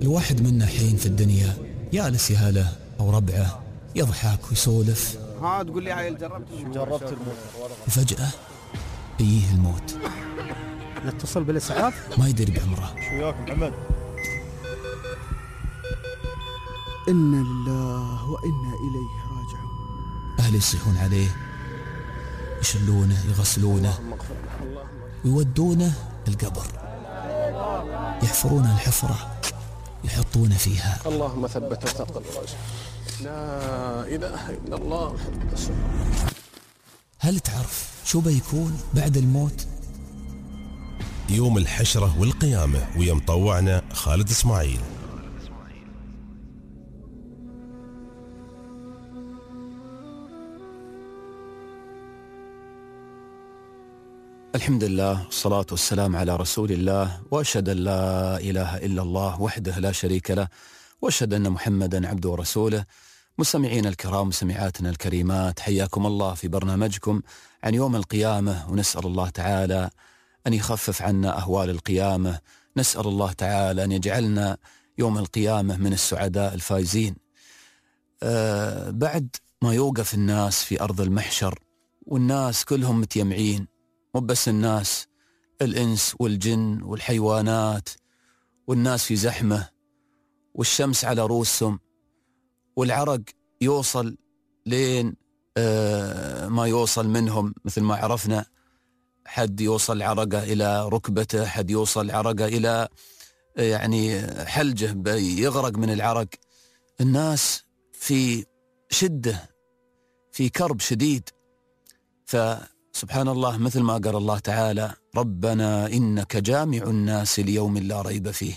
الواحد منا حين في الدنيا يالس يهله أو ربعه، يضحك ويسولف. ها تقول لي عيل جربت الموت وفجأة يجيه الموت، نتصل بالإسعاف. ما يدري بعمره. شو وياك محمد؟ إنا لله وإنا إليه راجعون. أهله يصيحون عليه، يشلونه، يغسلونه، ويودونه القبر، يحفرون الحفرة، يحطونه فيها. اللهم ثبت ثقل الرجل. لا إله إلا الله محمد رسول الله. هل تعرف شو بيكون بعد الموت؟ يوم الحشرة والقيامة، ويا مطوعنا خالد إسماعيل. الحمد لله والصلاة والسلام على رسول الله، وأشهد أن لا إله إلا الله وحده لا شريك له، وأشهد أن محمدا عبده ورسوله. مستمعين الكرام، مستمعاتنا الكريمات، حياكم الله في برنامجكم عن يوم القيامة، ونسأل الله تعالى أن يخفف عنا أهوال القيامة. نسأل الله تعالى أن يجعلنا يوم القيامة من السعداء الفائزين. بعد ما يوقف الناس في أرض المحشر والناس كلهم متيمعين، مو بس الناس، الإنس والجن والحيوانات، والناس في زحمة، والشمس على رؤوسهم، والعرق يوصل لين ما يوصل منهم. مثل ما عرفنا، حد يوصل عرقه إلى ركبته، حد يوصل عرقه إلى يعني حلجه، يغرق من العرق. الناس في شدة، في كرب شديد. فسبحان الله، مثل ما قال الله تعالى: ربنا إنك جامع الناس ليوم لا ريب فيه.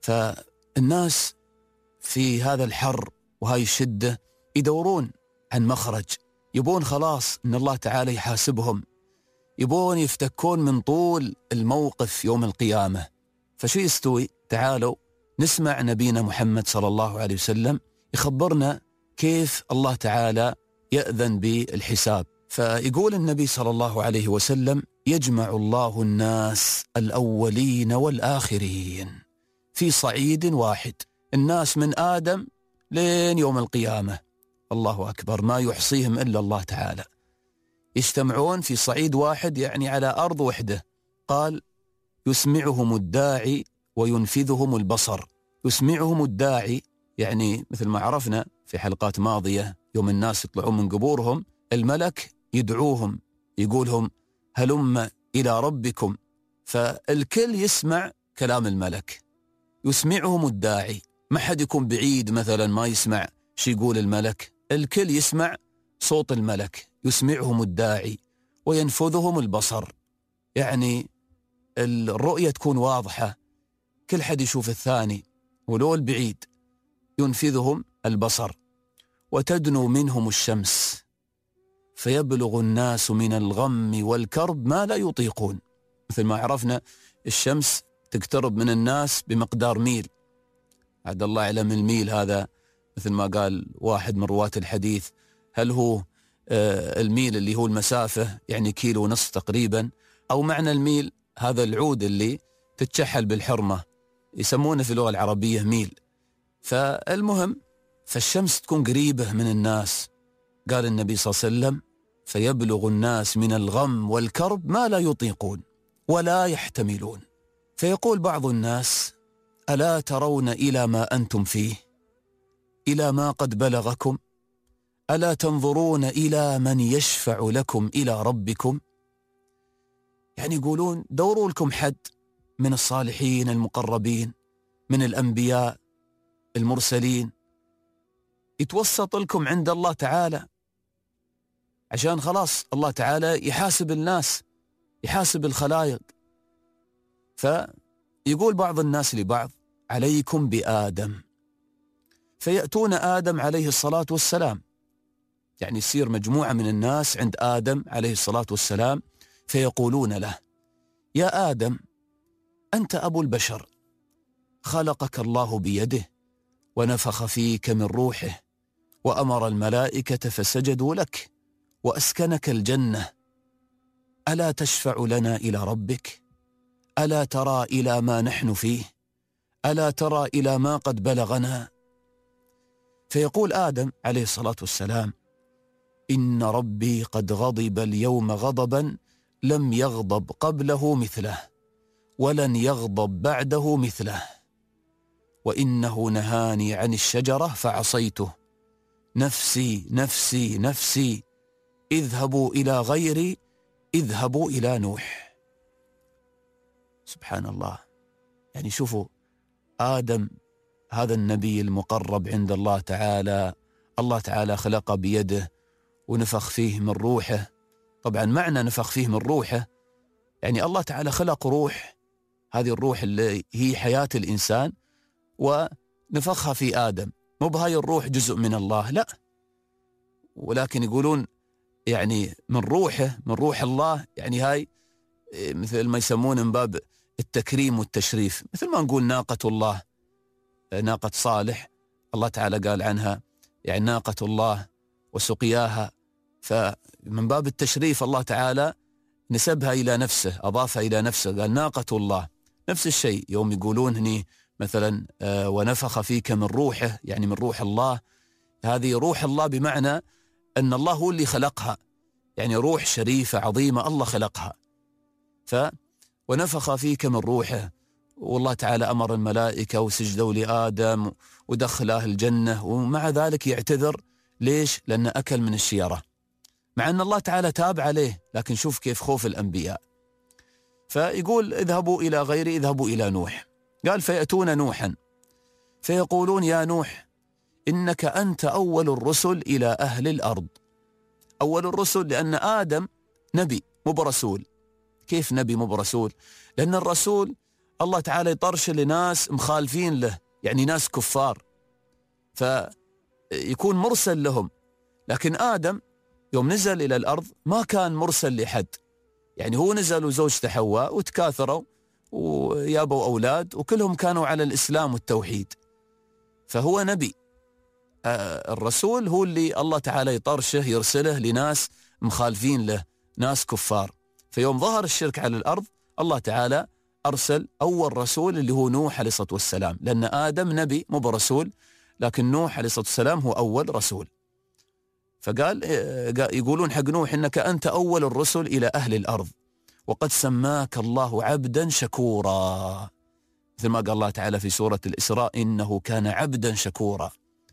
فالناس في هذا الحر وهاي الشدة يدورون عن مخرج، يبون خلاص إن الله تعالى يحاسبهم، يبون يفتكون من طول الموقف يوم القيامة. فشو يستوي؟ تعالوا نسمع نبينا محمد صلى الله عليه وسلم يخبرنا كيف الله تعالى يأذن بالحساب. فيقول النبي صلى الله عليه وسلم: يجمع الله الناس الأولين والآخرين في صعيد واحد. الناس من آدم لين يوم القيامة، الله أكبر، ما يحصيهم إلا الله تعالى، يجتمعون في صعيد واحد، يعني على أرض وحدة. قال: يسمعهم الداعي وينفذهم البصر. يسمعهم الداعي يعني مثل ما عرفنا في حلقات ماضية، يوم الناس يطلعون من قبورهم، الملك يدعوهم، يقولهم: هلم إلى ربكم. فالكل يسمع كلام الملك. يسمعهم الداعي، ما حد يكون بعيد مثلا ما يسمع شي يقول الملك، الكل يسمع صوت الملك. يسمعهم الداعي وينفذهم البصر، يعني الرؤية تكون واضحة، كل حد يشوف الثاني ولو البعيد. ينفذهم البصر. وتدنو منهم الشمس فيبلغ الناس من الغم والكرب ما لا يطيقون. مثل ما عرفنا، الشمس تقترب من الناس بمقدار ميل، عد الله يعلم الميل هذا، مثل ما قال واحد من رواة الحديث: هل هو الميل اللي هو المسافة يعني 1.5 كيلو تقريبا، أو معنى الميل هذا العود اللي تتشحل بالحرمة، يسمونه في اللغة العربية ميل. فالمهم، فالشمس تكون قريبة من الناس. قال النبي صلى الله عليه وسلم: فيبلغ الناس من الغم والكرب ما لا يطيقون ولا يحتملون. فيقول بعض الناس: ألا ترون إلى ما أنتم فيه، إلى ما قد بلغكم؟ ألا تنظرون إلى من يشفع لكم إلى ربكم؟ يعني يقولون: دوروا لكم حد من الصالحين المقربين، من الأنبياء المرسلين، يتوسط لكم عند الله تعالى، عشان خلاص الله تعالى يحاسب الناس، يحاسب الخلائق. فيقول بعض الناس لبعض: عليكم بآدم. فيأتون آدم عليه الصلاة والسلام، يعني يصير مجموعة من الناس عند آدم عليه الصلاة والسلام، فيقولون له: يا آدم، أنت أبو البشر، خلقك الله بيده ونفخ فيك من روحه وأمر الملائكة فسجدوا لك وأسكنك الجنة، ألا تشفع لنا إلى ربك؟ ألا ترى إلى ما نحن فيه؟ ألا ترى إلى ما قد بلغنا؟ فيقول آدم عليه الصلاة والسلام: إن ربي قد غضب اليوم غضبا لم يغضب قبله مثله ولن يغضب بعده مثله، وإنه نهاني عن الشجرة فعصيته، نفسي نفسي نفسي، اذهبوا إلى غيري، اذهبوا إلى نوح. سبحان الله. يعني شوفوا آدم هذا النبي المقرب عند الله تعالى، الله تعالى خلقه بيده ونفخ فيه من روحه. طبعا معنى نفخ فيه من روحه يعني الله تعالى خلق روح، هذه الروح اللي هي حياة الإنسان، ونفخها في آدم. مو بهاي الروح جزء من الله، لا، ولكن يقولون يعني من روحه، من روح الله، يعني هاي مثل ما يسمون من باب التكريم والتشريف. مثل ما نقول ناقة الله، ناقة صالح الله تعالى قال عنها يعني ناقة الله وسقياها، فمن باب التشريف الله تعالى نسبها إلى نفسه، أضافها إلى نفسه، قال ناقة الله. نفس الشيء يوم يقولون هني مثلا ونفخ فيك من روحه، يعني من روح الله، هذه روح الله بمعنى أن الله هو اللي خلقها، يعني روح شريفة عظيمة الله خلقها. ونفخ فيك من روحه، والله تعالى أمر الملائكة وسجدوا لآدم ودخله الجنة، ومع ذلك يعتذر. ليش؟ لأنه أكل من الشيرة، مع أن الله تعالى تاب عليه، لكن شوف كيف خوف الأنبياء. فيقول اذهبوا إلى غيري، اذهبوا إلى نوح. قال فيأتون نوحا فيقولون يا نوح إنك أنت أول الرسل إلى أهل الأرض. أول الرسل لأن آدم نبي مو برسول. كيف نبي مو برسول؟ لأن الرسول الله تعالى يطرش لناس مخالفين له، يعني ناس كفار، فيكون مرسل لهم. لكن آدم يوم نزل إلى الأرض ما كان مرسل لحد، يعني هو نزل وزوجته حواء وتكاثروا ويابوا أولاد وكلهم كانوا على الإسلام والتوحيد، فهو نبي. الرسول هو اللي الله تعالى يطرشه يرسله لناس مخالفين له، ناس كفار. فيوم ظهر الشرك على الأرض الله تعالى أرسل أول رسول اللي هو نوح عليه الصلاة والسلام، لأن آدم نبي مو برسول، لكن نوح عليه الصلاة والسلام هو أول رسول. فقال يقولون حق نوح إنك أنت أول الرسل إلى أهل الأرض وقد سماك الله عبدا شكورا، مثل ما قال الله تعالى في سورة الإسراء إنه كان عبدا شكورا.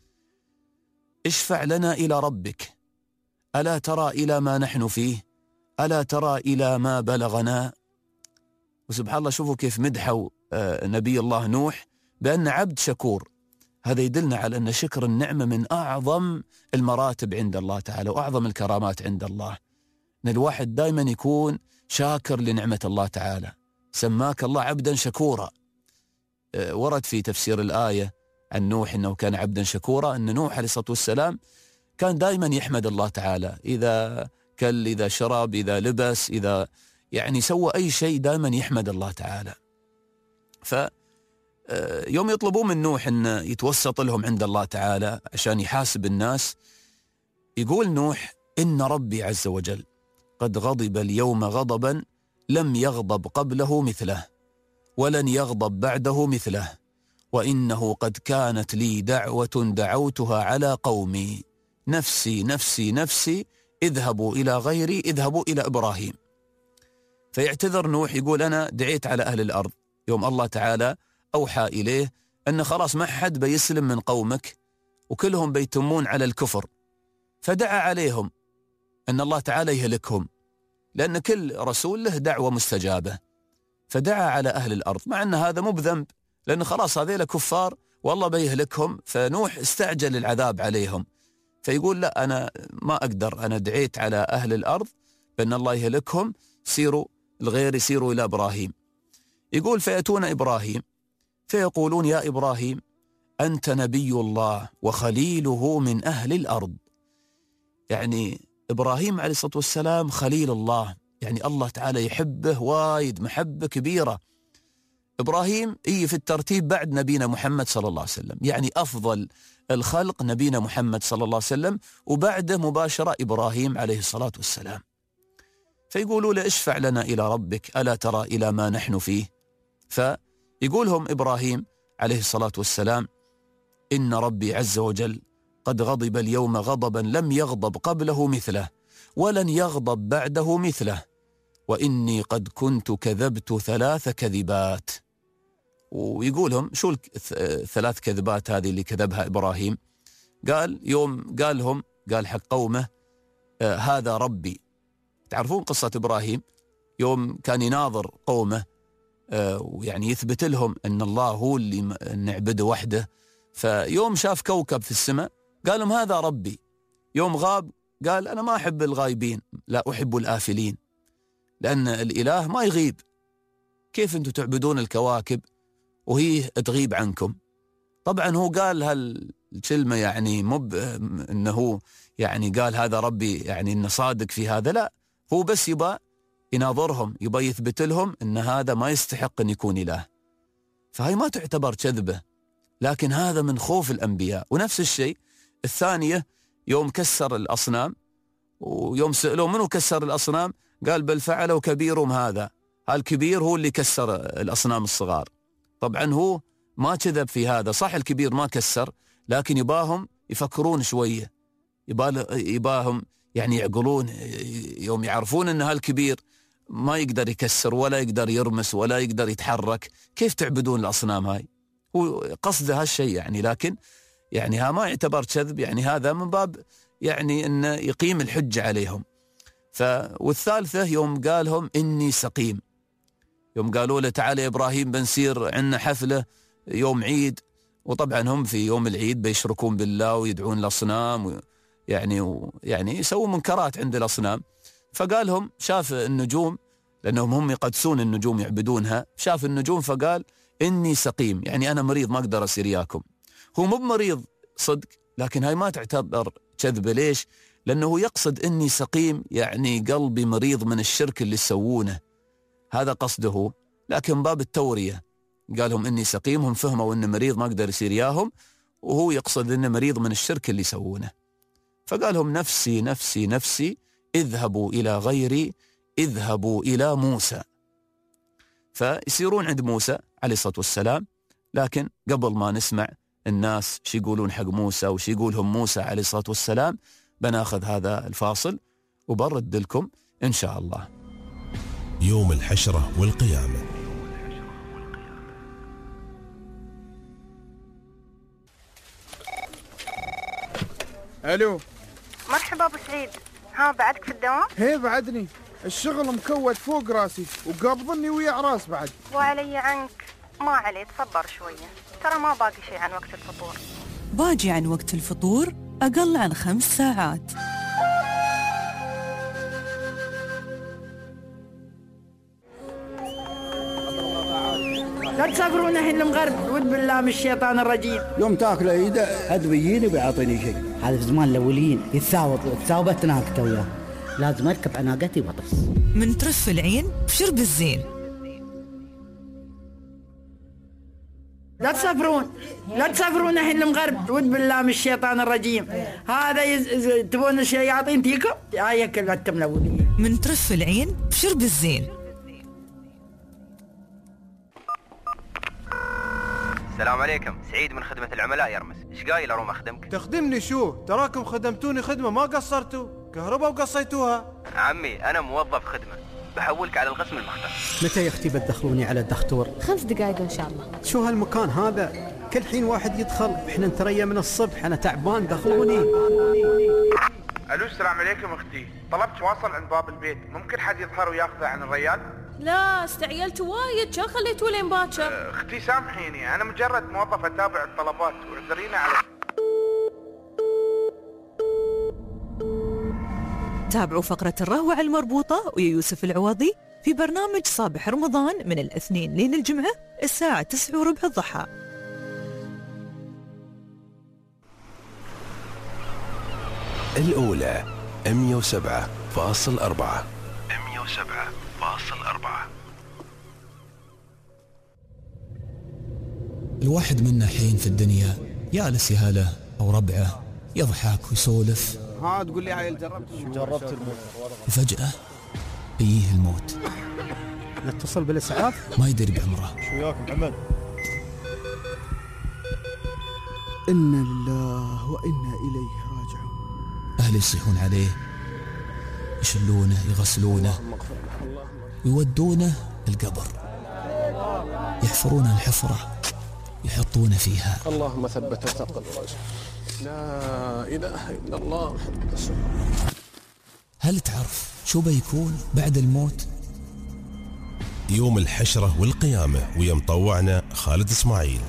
اشفع لنا إلى ربك ألا ترى إلى ما نحن فيه، ألا ترى إلى ما بلغنا. وسبحان الله شوفوا كيف مدحوا نبي الله نوح بأن عبد شكور. هذا يدلنا على أن شكر النعمة من أعظم المراتب عند الله تعالى وأعظم الكرامات عند الله، أن الواحد دائما يكون شاكر لنعمة الله تعالى. سماك الله عبدا شكورا. ورد في تفسير الآية عن نوح أنه كان عبدا شكورا، أن نوح عليه الصلاة والسلام كان دائما يحمد الله تعالى، إذا كل، إذا شرب، إذا لبس، إذا يعني سوى أي شيء دائما يحمد الله تعالى. يوم يطلبون من نوح أن يتوسط لهم عند الله تعالى عشان يحاسب الناس، يقول نوح إن ربي عز وجل قد غضب اليوم غضبا لم يغضب قبله مثله ولن يغضب بعده مثله، وإنه قد كانت لي دعوة دعوتها على قومي، نفسي نفسي نفسي، اذهبوا إلى غيري، اذهبوا إلى إبراهيم. فيعتذر نوح يقول أنا دعيت على أهل الأرض يوم الله تعالى أوحى إليه أن خلاص ما حد بيسلم من قومك وكلهم بيتمون على الكفر، فدعا عليهم أن الله تعالى يهلكهم، لأن كل رسول له دعوة مستجابة. فدعا على أهل الأرض مع أن هذا مو بذنب، لأن خلاص هذيل كفار والله بيهلكهم. فنوح استعجل العذاب عليهم، فيقول لا أنا ما أقدر، أنا دعيت على أهل الأرض بأن الله يهلكهم، سيروا الغير، يسيروا إلى إبراهيم. يقول فيأتون إبراهيم فيقولون يا إبراهيم أنت نبي الله وخليله من أهل الأرض. يعني إبراهيم عليه الصلاة والسلام خليل الله، يعني الله تعالى يحبه وايد محبة كبيرة. إبراهيم في الترتيب بعد نبينا محمد صلى الله عليه وسلم، يعني أفضل الخلق نبينا محمد صلى الله عليه وسلم، وبعده مباشرة إبراهيم عليه الصلاة والسلام. فيقولوا له اشفع لنا إلى ربك ألا ترى إلى ما نحن فيه. فيقولهم إبراهيم عليه الصلاة والسلام: إن ربي عز وجل قد غضب اليوم غضبا لم يغضب قبله مثله ولن يغضب بعده مثله، وإني قد كنت كذبت 3 كذبات. ويقولهم شو 3 كذبات هذه اللي كذبها إبراهيم؟ قال يوم قال حق قومه: هذا ربي. تعرفون قصة إبراهيم يوم كان يناظر قومه ويعني يثبت لهم أن الله هو اللي نعبده وحده، فيوم شاف كوكب في السماء قال لهم: هذا ربي. يوم غاب قال: أنا ما أحب الغايبين، لا أحب الآفلين، لأن الإله ما يغيب. كيف أنتم تعبدون الكواكب وهي تغيب عنكم؟ طبعا هو قال هالكلمة يعني أنه يعني قال هذا ربي يعني أنه صادق في هذا، لا، هو بس يبى يناظرهم، يبى يثبت لهم أن هذا ما يستحق أن يكون إله. فهي ما تعتبر كذبة، لكن هذا من خوف الأنبياء. ونفس الشيء الثانية يوم كسر الأصنام، ويوم سألوا منو كسر الأصنام قال: بل فعلوا كبيرهم هذا. الكبير هو اللي كسر الأصنام الصغار. طبعا هو ما كذب في هذا، صح الكبير ما كسر، لكن يباهم يفكرون شوية، يباهم يعني يعقلون، يوم يعرفون أن هالكبير ما يقدر يكسر ولا يقدر يرمس ولا يقدر يتحرك، كيف تعبدون الأصنام هاي؟ هو قصده هالشيء يعني، لكن يعني ها ما يعتبر كذب، يعني هذا من باب يعني أنه يقيم الحجة عليهم. والثالثة يوم قالهم: إني سقيم. يوم قالوا له: تعال يا إبراهيم بنسير عنا حفلة يوم عيد، وطبعا هم في يوم العيد بيشركون بالله ويدعون الأصنام يعني يسوون منكرات عند الأصنام. فقالهم شاف النجوم، لأنهم هم يقدسون النجوم يعبدونها، شاف النجوم فقال: إني سقيم، يعني أنا مريض ما أقدر أسير إياكم. هو مو مريض صدق، لكن هاي ما تعتبر كذبة. ليش؟ لأنه يقصد إني سقيم، يعني قلبي مريض من الشرك اللي يسوونه، هذا قصده. لكن باب التورية قالهم إني سقيم، هم فهموا إنه مريض ما أقدر يصير إياهم، وهو يقصد إنه مريض من الشرك اللي يسوونه. فقالهم: نفسي نفسي نفسي، اذهبوا إلى غيري، اذهبوا إلى موسى. فيصيرون عند موسى عليه الصلاة والسلام. لكن قبل ما نسمع الناس شي يقولون حق موسى وشي يقولهم موسى عليه الصلاة والسلام، بناخذ هذا الفاصل وبرد لكم إن شاء الله. يوم الحشرة والقيامة. الو، مرحبا ابو سعيد، ها بعدك في الدوام؟ هي بعدني، الشغل مكود فوق راسي وقابضني ويا عراس بعد. وعلي عنك، ما علي، تصبر شوية، ترى ما باقي شيء عن وقت الفطور. باجي عن وقت الفطور أقل عن 5 ساعات. لا تسافرون الحين المغرب، ود بالله من الشيطان الرجيم. يوم تاكل عيده حد بيجيني بيعطيني شيء. هذا في زمان الاوليين يتثاوبت ناقته وياه، لازم اركب على ناقتي واطس. من ترف العين بشرب الزين. لا تسافرون الحين المغرب، ود بالله من الشيطان الرجيم. هذا تبون شيء يعطين تيكم، هاي كلمتهم الاوليين. من ترف العين بشرب الزين. السلام عليكم، سعيد من خدمة العملاء يرمس، ايش قايل اروم اخدمك؟ تخدمني شو؟ تراكم خدمتوني خدمة ما قصرتوا، كهرباء وقصيتوها. عمي انا موظف خدمة، بحولك على القسم المختص. متى يا اختي بتدخلوني على الدكتور؟ 5 دقائق ان شاء الله. شو هالمكان هذا؟ كل حين واحد يدخل، احنا نتريا من الصبح، انا تعبان دخلوني. الو السلام عليكم اختي، طلبت واصل عند باب البيت، ممكن حد يظهر وياخذه عن الريال؟ لا استعجلت وايد، كان خليته لين باكر. اختي سامحيني، انا مجرد موظف اتابع الطلبات، واعذرينا على. تابعوا فقرة الروعة المربوطة ويا يوسف العوضي في برنامج صباح رمضان من الاثنين لين الجمعة الساعة 9:15 الضحى. الأولى 107.4. الواحد منا حين في الدنيا يالس يهاله أو ربعه، يضحك ويسولف. ها تقول لي عيل جربت الموت، وفجأة يجيه الموت. نتصل بالإسعاف؟ ما يدري بعمره. شو وياك محمد؟ إنا لله وإنا إليه راجعون. أهل يصيحون عليه، يشلونه، يغسلونه، ويودونه القبر، يحفرون الحفرة، يحطون فيها. اللهم ثبت ثقل رجل. لا إله إلا الله محمد رسول الله. هل تعرف شو بيكون بعد الموت؟ يوم الحشرة والقيامة، ويا مطوعنا خالد إسماعيل.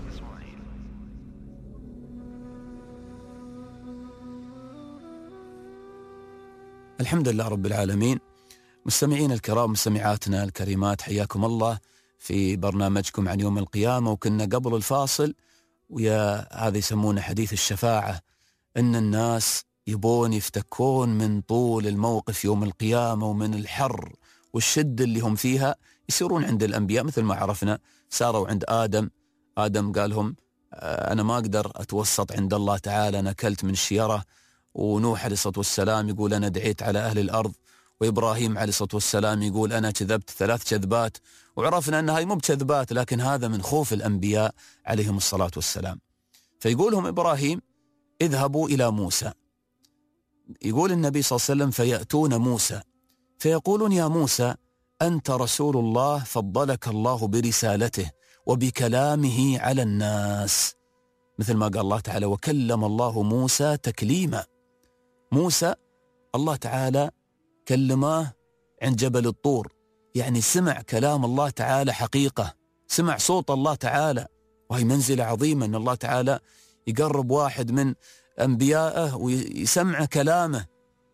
الحمد لله رب العالمين. مستمعين الكرام، مستمعاتنا الكريمات، حياكم الله في برنامجكم عن يوم القيامة. وكنا قبل الفاصل ويا هذا يسمونه حديث الشفاعة، إن الناس يبون يفتكون من طول الموقف يوم القيامة ومن الحر والشدة اللي هم فيها، يسيرون عند الأنبياء مثل ما عرفنا. ساروا عند آدم قال لهم أنا ما أقدر أتوسط عند الله تعالى، أنا أكلت من الشيرة. ونوح عليه الصلاة والسلام يقول أنا دعيت على أهل الأرض. وإبراهيم عليه الصلاة والسلام يقول أنا كذبت 3 كذبات. وعرفنا أن هاي مو بكذبات، لكن هذا من خوف الأنبياء عليهم الصلاة والسلام. فيقولهم إبراهيم اذهبوا إلى موسى. يقول النبي صلى الله عليه وسلم فيأتون موسى فيقولون يا موسى أنت رسول الله، فضلك الله برسالته وبكلامه على الناس، مثل ما قال الله تعالى وكلم الله موسى تكليما. موسى الله تعالى كلماه عند جبل الطور، يعني سمع كلام الله تعالى حقيقة، سمع صوت الله تعالى. وهي منزلة عظيمة أن الله تعالى يقرب واحد من أنبيائه ويسمع كلامه.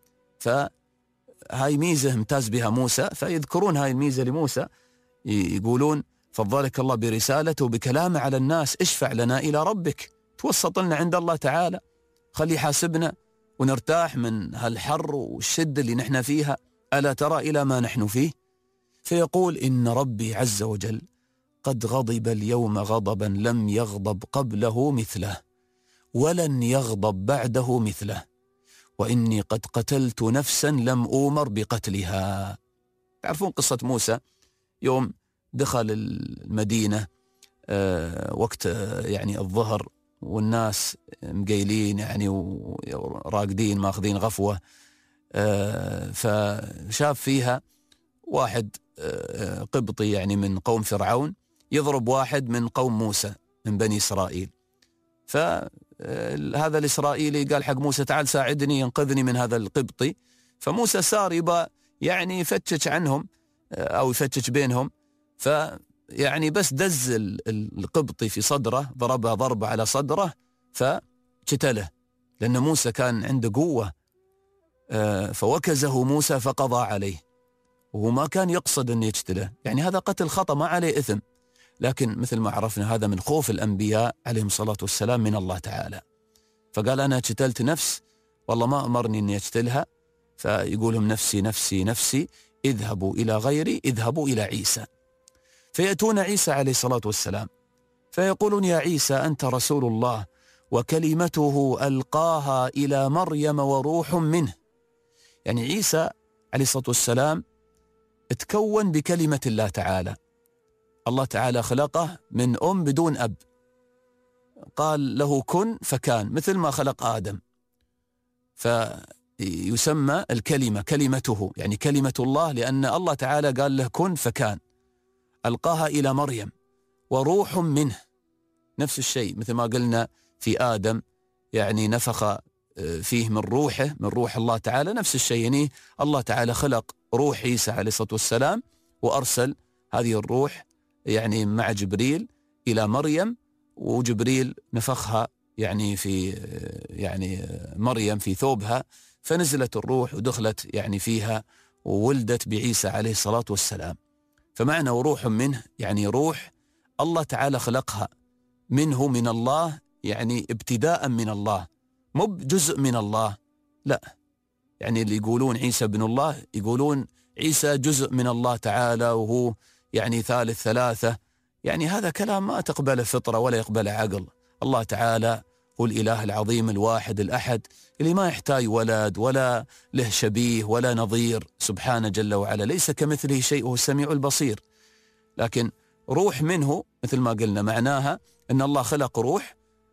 فهاي ميزة امتاز بها موسى، فيذكرون هاي الميزة لموسى، يقولون فضلك الله برسالته وبكلامه على الناس، اشفع لنا إلى ربك، توسط لنا عند الله تعالى، خلي يحاسبنا ونرتاح من هالحر والشدة اللي نحن فيها، ألا ترى إلى ما نحن فيه؟ فيقول إن ربي عز وجل قد غضب اليوم غضبا لم يغضب قبله مثله ولن يغضب بعده مثله، وإني قد قتلت نفسا لم أؤمر بقتلها. تعرفون قصة موسى يوم دخل المدينة وقت يعني الظهر، والناس مقيلين يعني وراقدين ماخذين غفوة، فشاف فيها واحد قبطي يعني من قوم فرعون يضرب واحد من قوم موسى من بني إسرائيل. فهذا الإسرائيلي قال حق موسى تعال ساعدني ينقذني من هذا القبطي. فموسى صار يبقى يعني يفتش عنهم أو يفتش بينهم، فيعني بس دز القبطي في صدره، ضربه ضربة على صدره فقتله، لأن موسى كان عنده قوة. فوكزه موسى فقضى عليه، وهو ما كان يقصد أن يقتله، يعني هذا قتل خطأ ما عليه إثم، لكن مثل ما عرفنا هذا من خوف الأنبياء عليهم الصلاة والسلام من الله تعالى. فقال أنا قتلت نفس والله ما أمرني أني أقتلها. فيقولهم نفسي نفسي نفسي، اذهبوا إلى غيري، اذهبوا إلى عيسى. فيأتون عيسى عليه الصلاة والسلام فيقولون يا عيسى أنت رسول الله وكلمته ألقاها إلى مريم وروح منه. يعني عيسى عليه الصلاة والسلام تكون بكلمة الله تعالى، الله تعالى خلقه من بدون أب، قال له كن فكان، مثل ما خلق آدم. فيسمى الكلمة كلمته، يعني كلمة الله، لأن الله تعالى قال له كن فكان. ألقاها إلى مريم وروح منه، نفس الشيء مثل ما قلنا في آدم، يعني نفخ فيه من روحه، من روح الله تعالى، نفس الشيء يعني الله تعالى خلق روح عيسى عليه الصلاة والسلام وأرسل هذه الروح يعني مع جبريل إلى مريم، وجبريل نفخها يعني في يعني مريم في ثوبها، فنزلت الروح ودخلت يعني فيها وولدت بعيسى عليه الصلاة والسلام. فمعنى وروح منه يعني روح الله تعالى خلقها منه، من الله، يعني ابتداء من الله، مو بجزء من الله، لا. يعني اللي يقولون عيسى ابن الله يقولون عيسى جزء من الله تعالى وهو يعني ثالث ثلاثة، يعني هذا كلام ما تقبله فطرة ولا يقبله عقل. الله تعالى هو الإله العظيم الواحد الأحد اللي ما يحتاج ولد ولا له شبيه ولا نظير، سبحانه جل وعلا، ليس كمثله شيء وهو السميع البصير. لكن روح منه مثل ما قلنا معناها أن الله خلق روح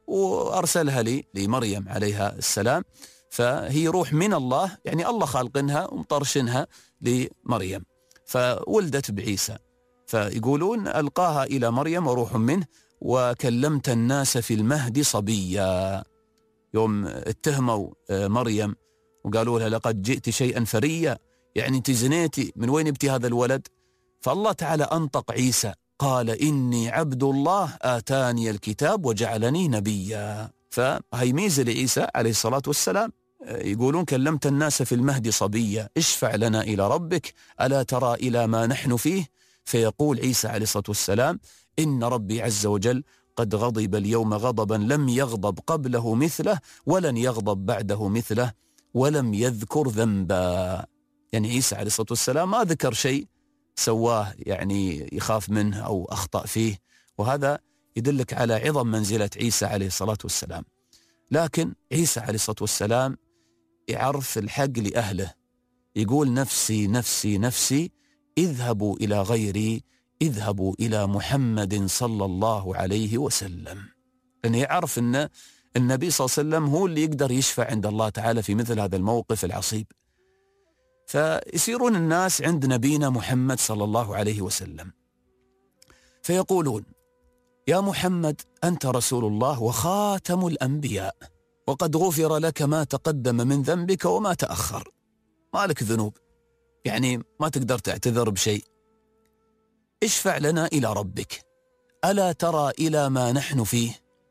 وأرسلها لمريم عليها السلام، فهي روح من الله، يعني الله خالقنها ومطرشنها لمريم، فولدت بعيسى. فيقولون ألقاها إلى مريم وروح منه وكلمت الناس في المهد صبيا. يوم اتهموا مريم وقالوا لها لقد جئت شيئا فريا، يعني انت زنيتي، من وين ابتي هذا الولد؟ فالله تعالى أنطق عيسى قال إني عبد الله آتاني الكتاب وجعلني نبيا. فهي ميزة لعيسى عليه الصلاة والسلام. يقولون كلمت الناس في المهد صبيا، اشفع لنا إلى ربك ألا ترى إلى ما نحن فيه؟ فيقول عيسى عليه الصلاة والسلام إن ربي عز وجل قد غضب اليوم غضبا لم يغضب قبله مثله ولن يغضب بعده مثله ولم يذكر ذنبا. يعني عيسى عليه الصلاة والسلام ما ذكر شيء سواه يعني يخاف منه أو أخطأ فيه، وهذا يدلك على عظم منزلة عيسى عليه الصلاة والسلام. لكن عيسى عليه الصلاة والسلام يعرف الحق لأهله، يقول نفسي نفسي نفسي، اذهبوا إلى غيري، اذهبوا إلى محمد صلى الله عليه وسلم. لأنه يعرف أن النبي صلى الله عليه وسلم هو اللي يقدر يشفع عند الله تعالى في مثل هذا الموقف العصيب. فيسيرون الناس عند نبينا محمد صلى الله عليه وسلم فيقولون يا محمد أنت رسول الله وخاتم الأنبياء، وقد غفر لك ما تقدم من ذنبك وما تأخر، ما لك ذنوب، يعني ما تقدر تعتذر بشيء، اشفع لنا إلى ربك ألا ترى إلى ما نحن فيه؟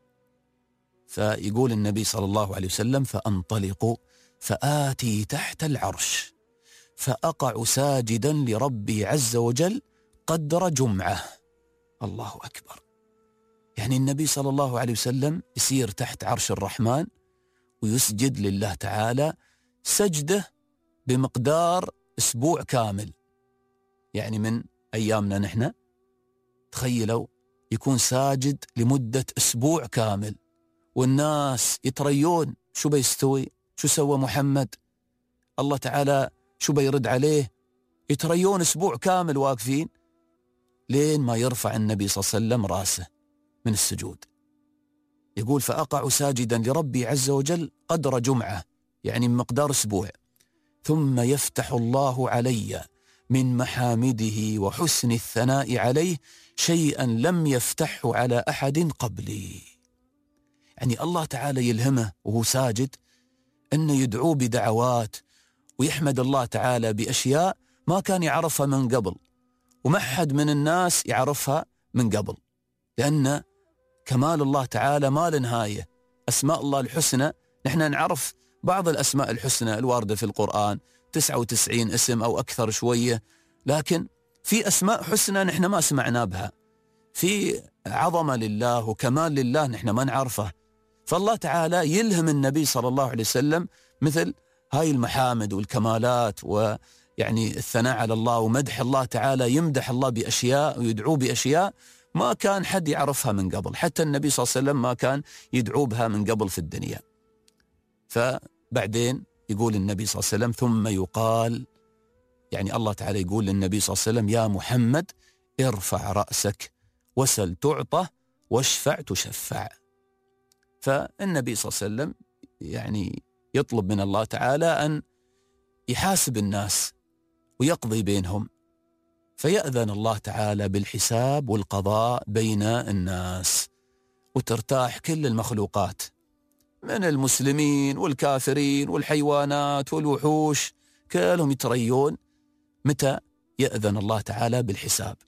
فيقول النبي صلى الله عليه وسلم فأنطلق فآتي تحت العرش فأقع ساجدا لربي عز وجل قدر جمعة. الله أكبر. يعني النبي صلى الله عليه وسلم يسير تحت عرش الرحمن ويسجد لله تعالى سجده بمقدار أسبوع كامل. يعني من أيامنا نحن تخيلوا يكون ساجد لمدة أسبوع كامل، والناس يتريون شو بيستوي، شو سوى محمد، الله تعالى شو بيرد عليه، يتريون أسبوع كامل واقفين لين ما يرفع النبي صلى الله عليه وسلم راسه من السجود. يقول فأقع ساجدا لربي عز وجل قدر جمعة، يعني من مقدار أسبوع، ثم يفتح الله علي من محامده وحسن الثناء عليه شيئا لم يفتحه على أحد قبلي. يعني الله تعالى يلهمه وهو ساجد أنه يدعو بدعوات ويحمد الله تعالى بأشياء ما كان يعرفها من قبل، وما حد من الناس يعرفها من قبل، لأن كمال الله تعالى ما لنهاية. أسماء الله الحسنى نحن نعرف بعض الأسماء الحسنى الواردة في القرآن 99 اسم أو أكثر شوية، لكن في أسماء حسنى نحن ما سمعنا بها، في عظمة لله وكمال لله نحن ما نعرفه. فالله تعالى يلهم النبي صلى الله عليه وسلم مثل هاي المحامد والكمالات، ويعني الثناء على الله ومدح الله تعالى، يمدح الله بأشياء ويدعو بأشياء ما كان حد يعرفها من قبل، حتى النبي صلى الله عليه وسلم ما كان يدعو بها من قبل في الدنيا. فبعدين يقول النبي صلى الله عليه وسلم ثم يقال، يعني الله تعالى يقول للنبي صلى الله عليه وسلم يا محمد ارفع رأسك وسل تعطى واشفع تشفع. فالنبي صلى الله عليه وسلم يعني يطلب من الله تعالى أن يحاسب الناس ويقضي بينهم، فيأذن الله تعالى بالحساب والقضاء بين الناس، وترتاح كل المخلوقات من المسلمين والكافرين والحيوانات والوحوش، كلهم يتريون متى يأذن الله تعالى بالحساب.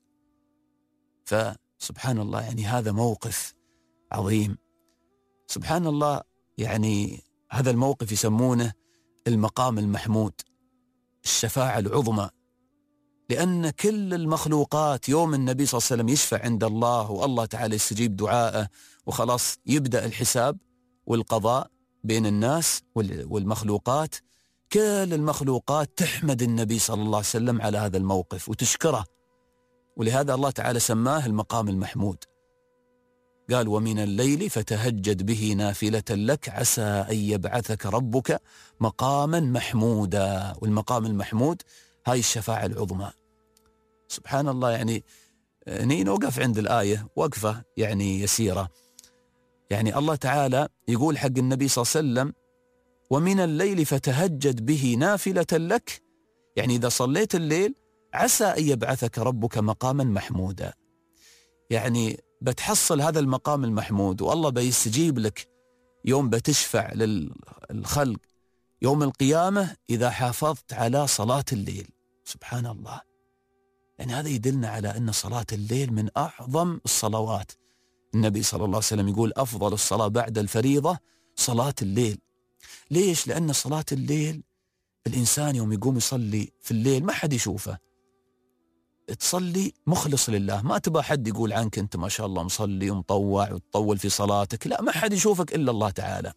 فسبحان الله، يعني هذا موقف عظيم. سبحان الله، يعني هذا الموقف يسمونه المقام المحمود، الشفاعة العظمى، لأن كل المخلوقات يوم النبي صلى الله عليه وسلم يشفع عند الله والله تعالى يستجيب دعائه وخلاص يبدأ الحساب والقضاء بين الناس والمخلوقات، كل المخلوقات تحمد النبي صلى الله عليه وسلم على هذا الموقف وتشكره، ولهذا الله تعالى سماه المقام المحمود. قال ومن الليل فتهجد به نافلة لك عسى أن يبعثك ربك مقاما محمودا. والمقام المحمود هاي الشفاعة العظمى. سبحان الله، يعني نوقف عند الآية وقفة يعني يسيرة. يعني الله تعالى يقول حق النبي صلى الله عليه وسلم ومن الليل فتهجد به نافلة لك، يعني إذا صليت الليل عسى أن يبعثك ربك مقاما محمودا، يعني بتحصل هذا المقام المحمود والله بيستجيب لك يوم بتشفع للخلق يوم القيامة إذا حافظت على صلاة الليل. سبحان الله، يعني هذا يدلنا على أن صلاة الليل من أعظم الصلوات. النبي صلى الله عليه وسلم يقول أفضل الصلاة بعد الفريضة صلاة الليل. ليش؟ لأن صلاة الليل الإنسان يوم يقوم يصلي في الليل ما حد يشوفه، تصلي مخلص لله، ما تبى حد يقول عنك أنت ما شاء الله مصلي ومطوع وتطول في صلاتك، لا، ما حد يشوفك إلا الله تعالى.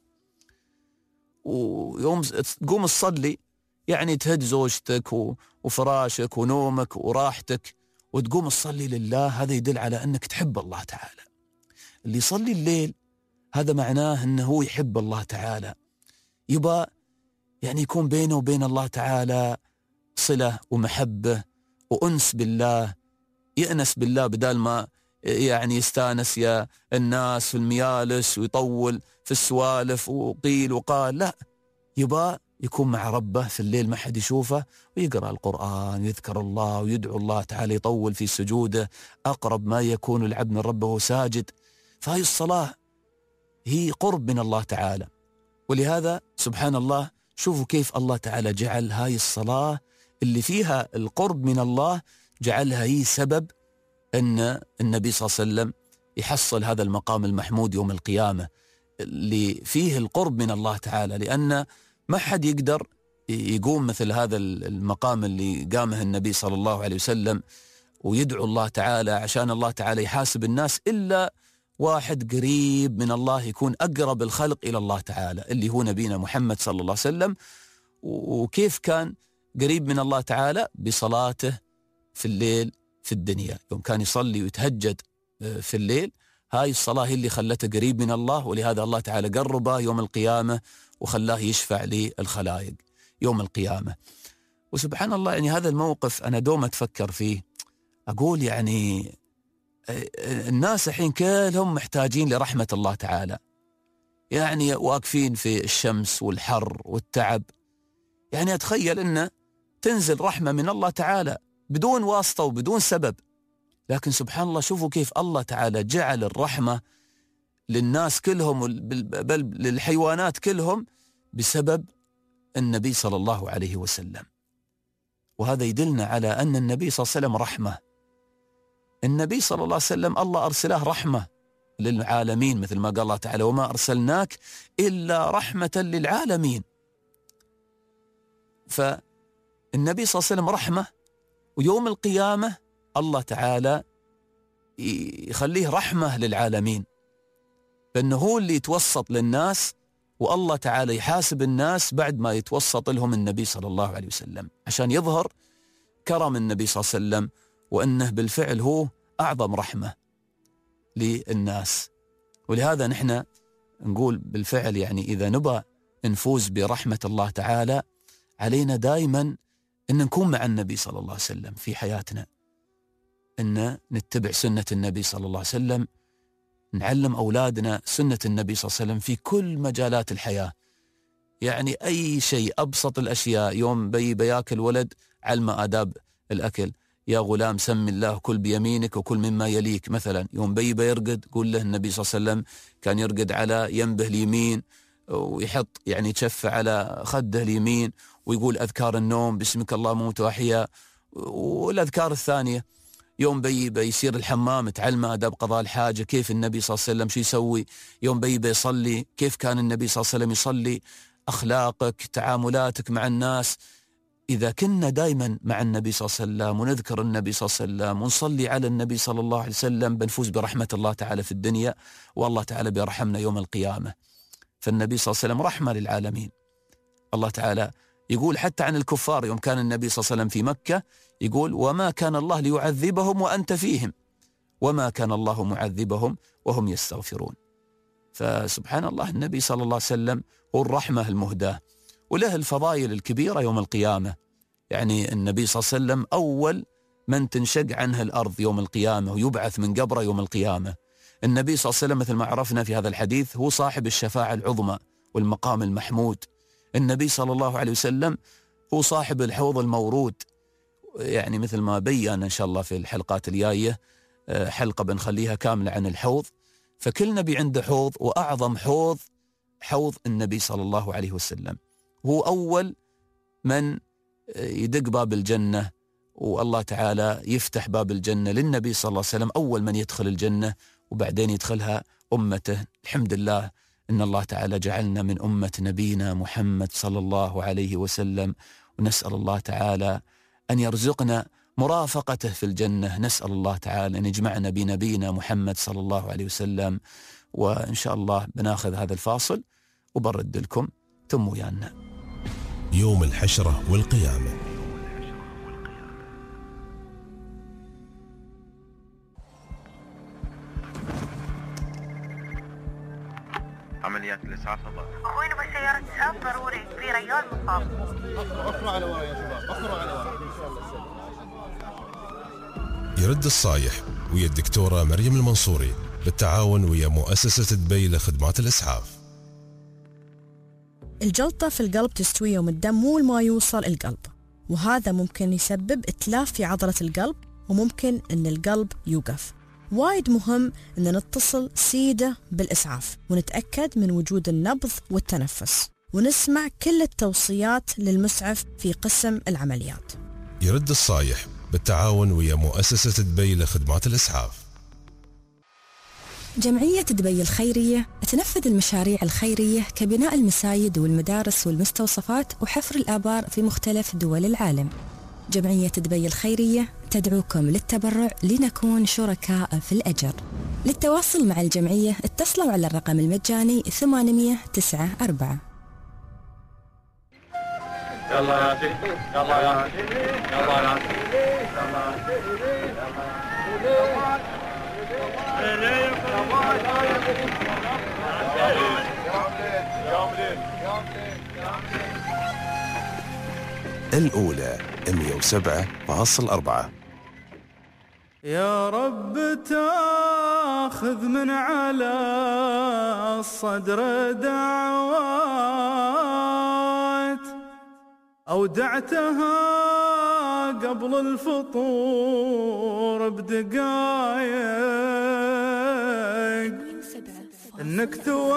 ويوم تقوم تصلي يعني تهد زوجتك وفراشك ونومك وراحتك وتقوم تصلي لله، هذا يدل على أنك تحب الله تعالى. اللي يصلي الليل هذا معناه أنه هو يحب الله تعالى، يبقى يعني يكون بينه وبين الله تعالى صلة ومحبة وأنس بالله، يأنس بالله بدال ما يعني يستانس يا الناس في الميالس ويطول في السوالف وقيل وقال، لا، يبقى يكون مع ربه في الليل ما حد يشوفه ويقرأ القرآن ويذكر الله ويدعو الله تعالى، يطول في سجوده أقرب ما يكون العبد من ربه وهو ساجد. فهي الصلاة هي قرب من الله تعالى، ولهذا سبحان الله شوفوا كيف الله تعالى جعل هاي الصلاة اللي فيها القرب من الله جعلها هي سبب أن النبي صلى الله عليه وسلم يحصل هذا المقام المحمود يوم القيامة اللي فيه القرب من الله تعالى، لأن ما حد يقدر يقوم مثل هذا المقام اللي قامه النبي صلى الله عليه وسلم ويدعو الله تعالى عشان الله تعالى يحاسب الناس إلا واحد قريب من الله، يكون أقرب الخلق إلى الله تعالى اللي هو نبينا محمد صلى الله عليه وسلم. وكيف كان قريب من الله تعالى؟ بصلاته في الليل في الدنيا، يوم كان يصلي ويتهجد في الليل، هاي الصلاة هي اللي خلته قريب من الله، ولهذا الله تعالى قربه يوم القيامة وخلاه يشفع للخلائق يوم القيامة. وسبحان الله، يعني هذا الموقف أنا دوم أتفكر فيه، أقول يعني الناس الحين كلهم محتاجين لرحمة الله تعالى، يعني واقفين في الشمس والحر والتعب، يعني أتخيل أنه تنزل رحمة من الله تعالى بدون واسطة وبدون سبب، لكن سبحان الله شوفوا كيف الله تعالى جعل الرحمة للناس كلهم بل للحيوانات كلهم بسبب النبي صلى الله عليه وسلم. وهذا يدلنا على أن النبي صلى الله عليه وسلم رحمة. النبي صلى الله عليه وسلم الله أرسله رحمة للعالمين، مثل ما قال الله تعالى وما أرسلناك إلا رحمة للعالمين. فالنبي صلى الله عليه وسلم رحمة، ويوم القيامة الله تعالى يخليه رحمة للعالمين، فإنه هو اللي يتوسط للناس، والله تعالى يحاسب الناس بعد ما يتوسط لهم النبي صلى الله عليه وسلم، عشان يظهر كرم النبي صلى الله عليه وسلم وأنه بالفعل هو أعظم رحمة للناس. ولهذا نحن نقول بالفعل يعني إذا نبى نفوز برحمة الله تعالى علينا دائما أن نكون مع النبي صلى الله عليه وسلم في حياتنا، أن نتبع سنة النبي صلى الله عليه وسلم، نعلم أولادنا سنة النبي صلى الله عليه وسلم في كل مجالات الحياة. يعني أي شيء، أبسط الأشياء، يوم بياكل ولد علمه آداب الأكل، يا غلام سم الله كل بيمينك وكل مما يليك مثلا. يوم بيرقد قول له النبي صلى الله عليه وسلم كان يرقد على ينبه اليمين ويحط يعني يتشفى على خده اليمين ويقول أذكار النوم باسمك اللهم أموت وأحيا، والأذكار الثانية. يوم بيصير الحمام تعلم آداب قضاء الحاجة، كيف النبي صلى الله عليه وسلم شو يسوي. يوم بيصلي كيف كان النبي صلى الله عليه وسلم يصلي. أخلاقك، تعاملاتك مع الناس، إذا كنا دائما مع النبي صلى الله عليه وسلم ونذكر النبي صلى الله عليه وسلم ونصلي على النبي صلى الله عليه وسلم بنفوز برحمة الله تعالى في الدنيا، والله تعالى بيرحمنا يوم القيامة. فالنبي صلى الله عليه وسلم رحمة للعالمين. الله تعالى يقول حتى عن الكفار يوم كان النبي صلى الله عليه وسلم في مكة يقول وما كان الله ليعذبهم وأنت فيهم وما كان الله معذبهم وهم يستغفرون. فسبحان الله النبي صلى الله عليه وسلم هو الرحمة المهداة، وله الفضائل الكبيرة يوم القيامة. يعني النبي صلى الله عليه وسلم أول من تنشق عنه الأرض يوم القيامة ويبعث من قبره يوم القيامة، النبي صلى الله عليه وسلم مثل ما عرفنا في هذا الحديث هو صاحب الشفاعة العظمى والمقام المحمود. النبي صلى الله عليه وسلم هو صاحب الحوض المورود، يعني مثل ما بيّن إن شاء الله في الحلقات الجاية، حلقة بنخليها كاملة عن الحوض. فكل نبي عنده حوض، وأعظم حوض النبي صلى الله عليه وسلم. هو أول من يدق باب الجنة، والله تعالى يفتح باب الجنة للنبي صلى الله عليه وسلم، أول من يدخل الجنة وبعدين يدخلها أمته. الحمد لله إن الله تعالى جعلنا من أمة نبينا محمد صلى الله عليه وسلم، ونسأل الله تعالى أن يرزقنا مرافقته في الجنة. نسأل الله تعالى أن يجمعنا بنبينا محمد صلى الله عليه وسلم. وإن شاء الله بناخذ هذا الفاصل وبرد لكم ثم ويانا. يوم الحشرة والقيامة. عمليات الإسعاف الضغط. أخوي نبغى سيارة إسعاف ضروري، في ريال مصاب. أخروا على ورا يا شباب، أخروا على ورا. يرد الصايح ويا الدكتورة مريم المنصوري بالتعاون ويا مؤسسة دبي لخدمات الإسعاف. الجلطة في القلب تستوي يوم الدم مو ما يوصل القلب، وهذا ممكن يسبب إتلاف في عضلة القلب، وممكن أن القلب يوقف. وايد مهم أن نتصل سيدة بالإسعاف ونتأكد من وجود النبض والتنفس، ونسمع كل التوصيات للمسعف في قسم العمليات. يرد الصايح بالتعاون ويا مؤسسة دبي لخدمات الإسعاف. جمعية دبي الخيرية تنفذ المشاريع الخيرية كبناء المساجد والمدارس والمستوصفات وحفر الآبار في مختلف دول العالم. جمعية دبي الخيرية تدعوكم للتبرع لنكون شركاء في الأجر. للتواصل مع الجمعية اتصلوا على الرقم المجاني 894. يلا يا سيدي، يلا يا سيدي، يلا يا الأولى 107.4. يا رب تاخذ من على الصدر دعوات أودعتها قبل الفطور بدقايق، إنك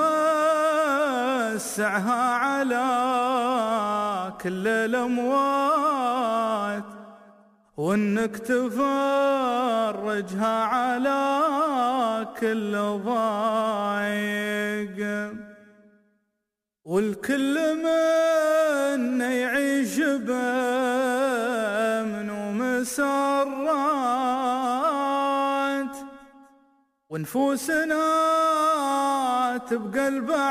توسعها على كل الأموات، وإنك تفرجها على كل ضايق، والكل منا يعيش بأمن ومسرات، ونفوسنا تبقى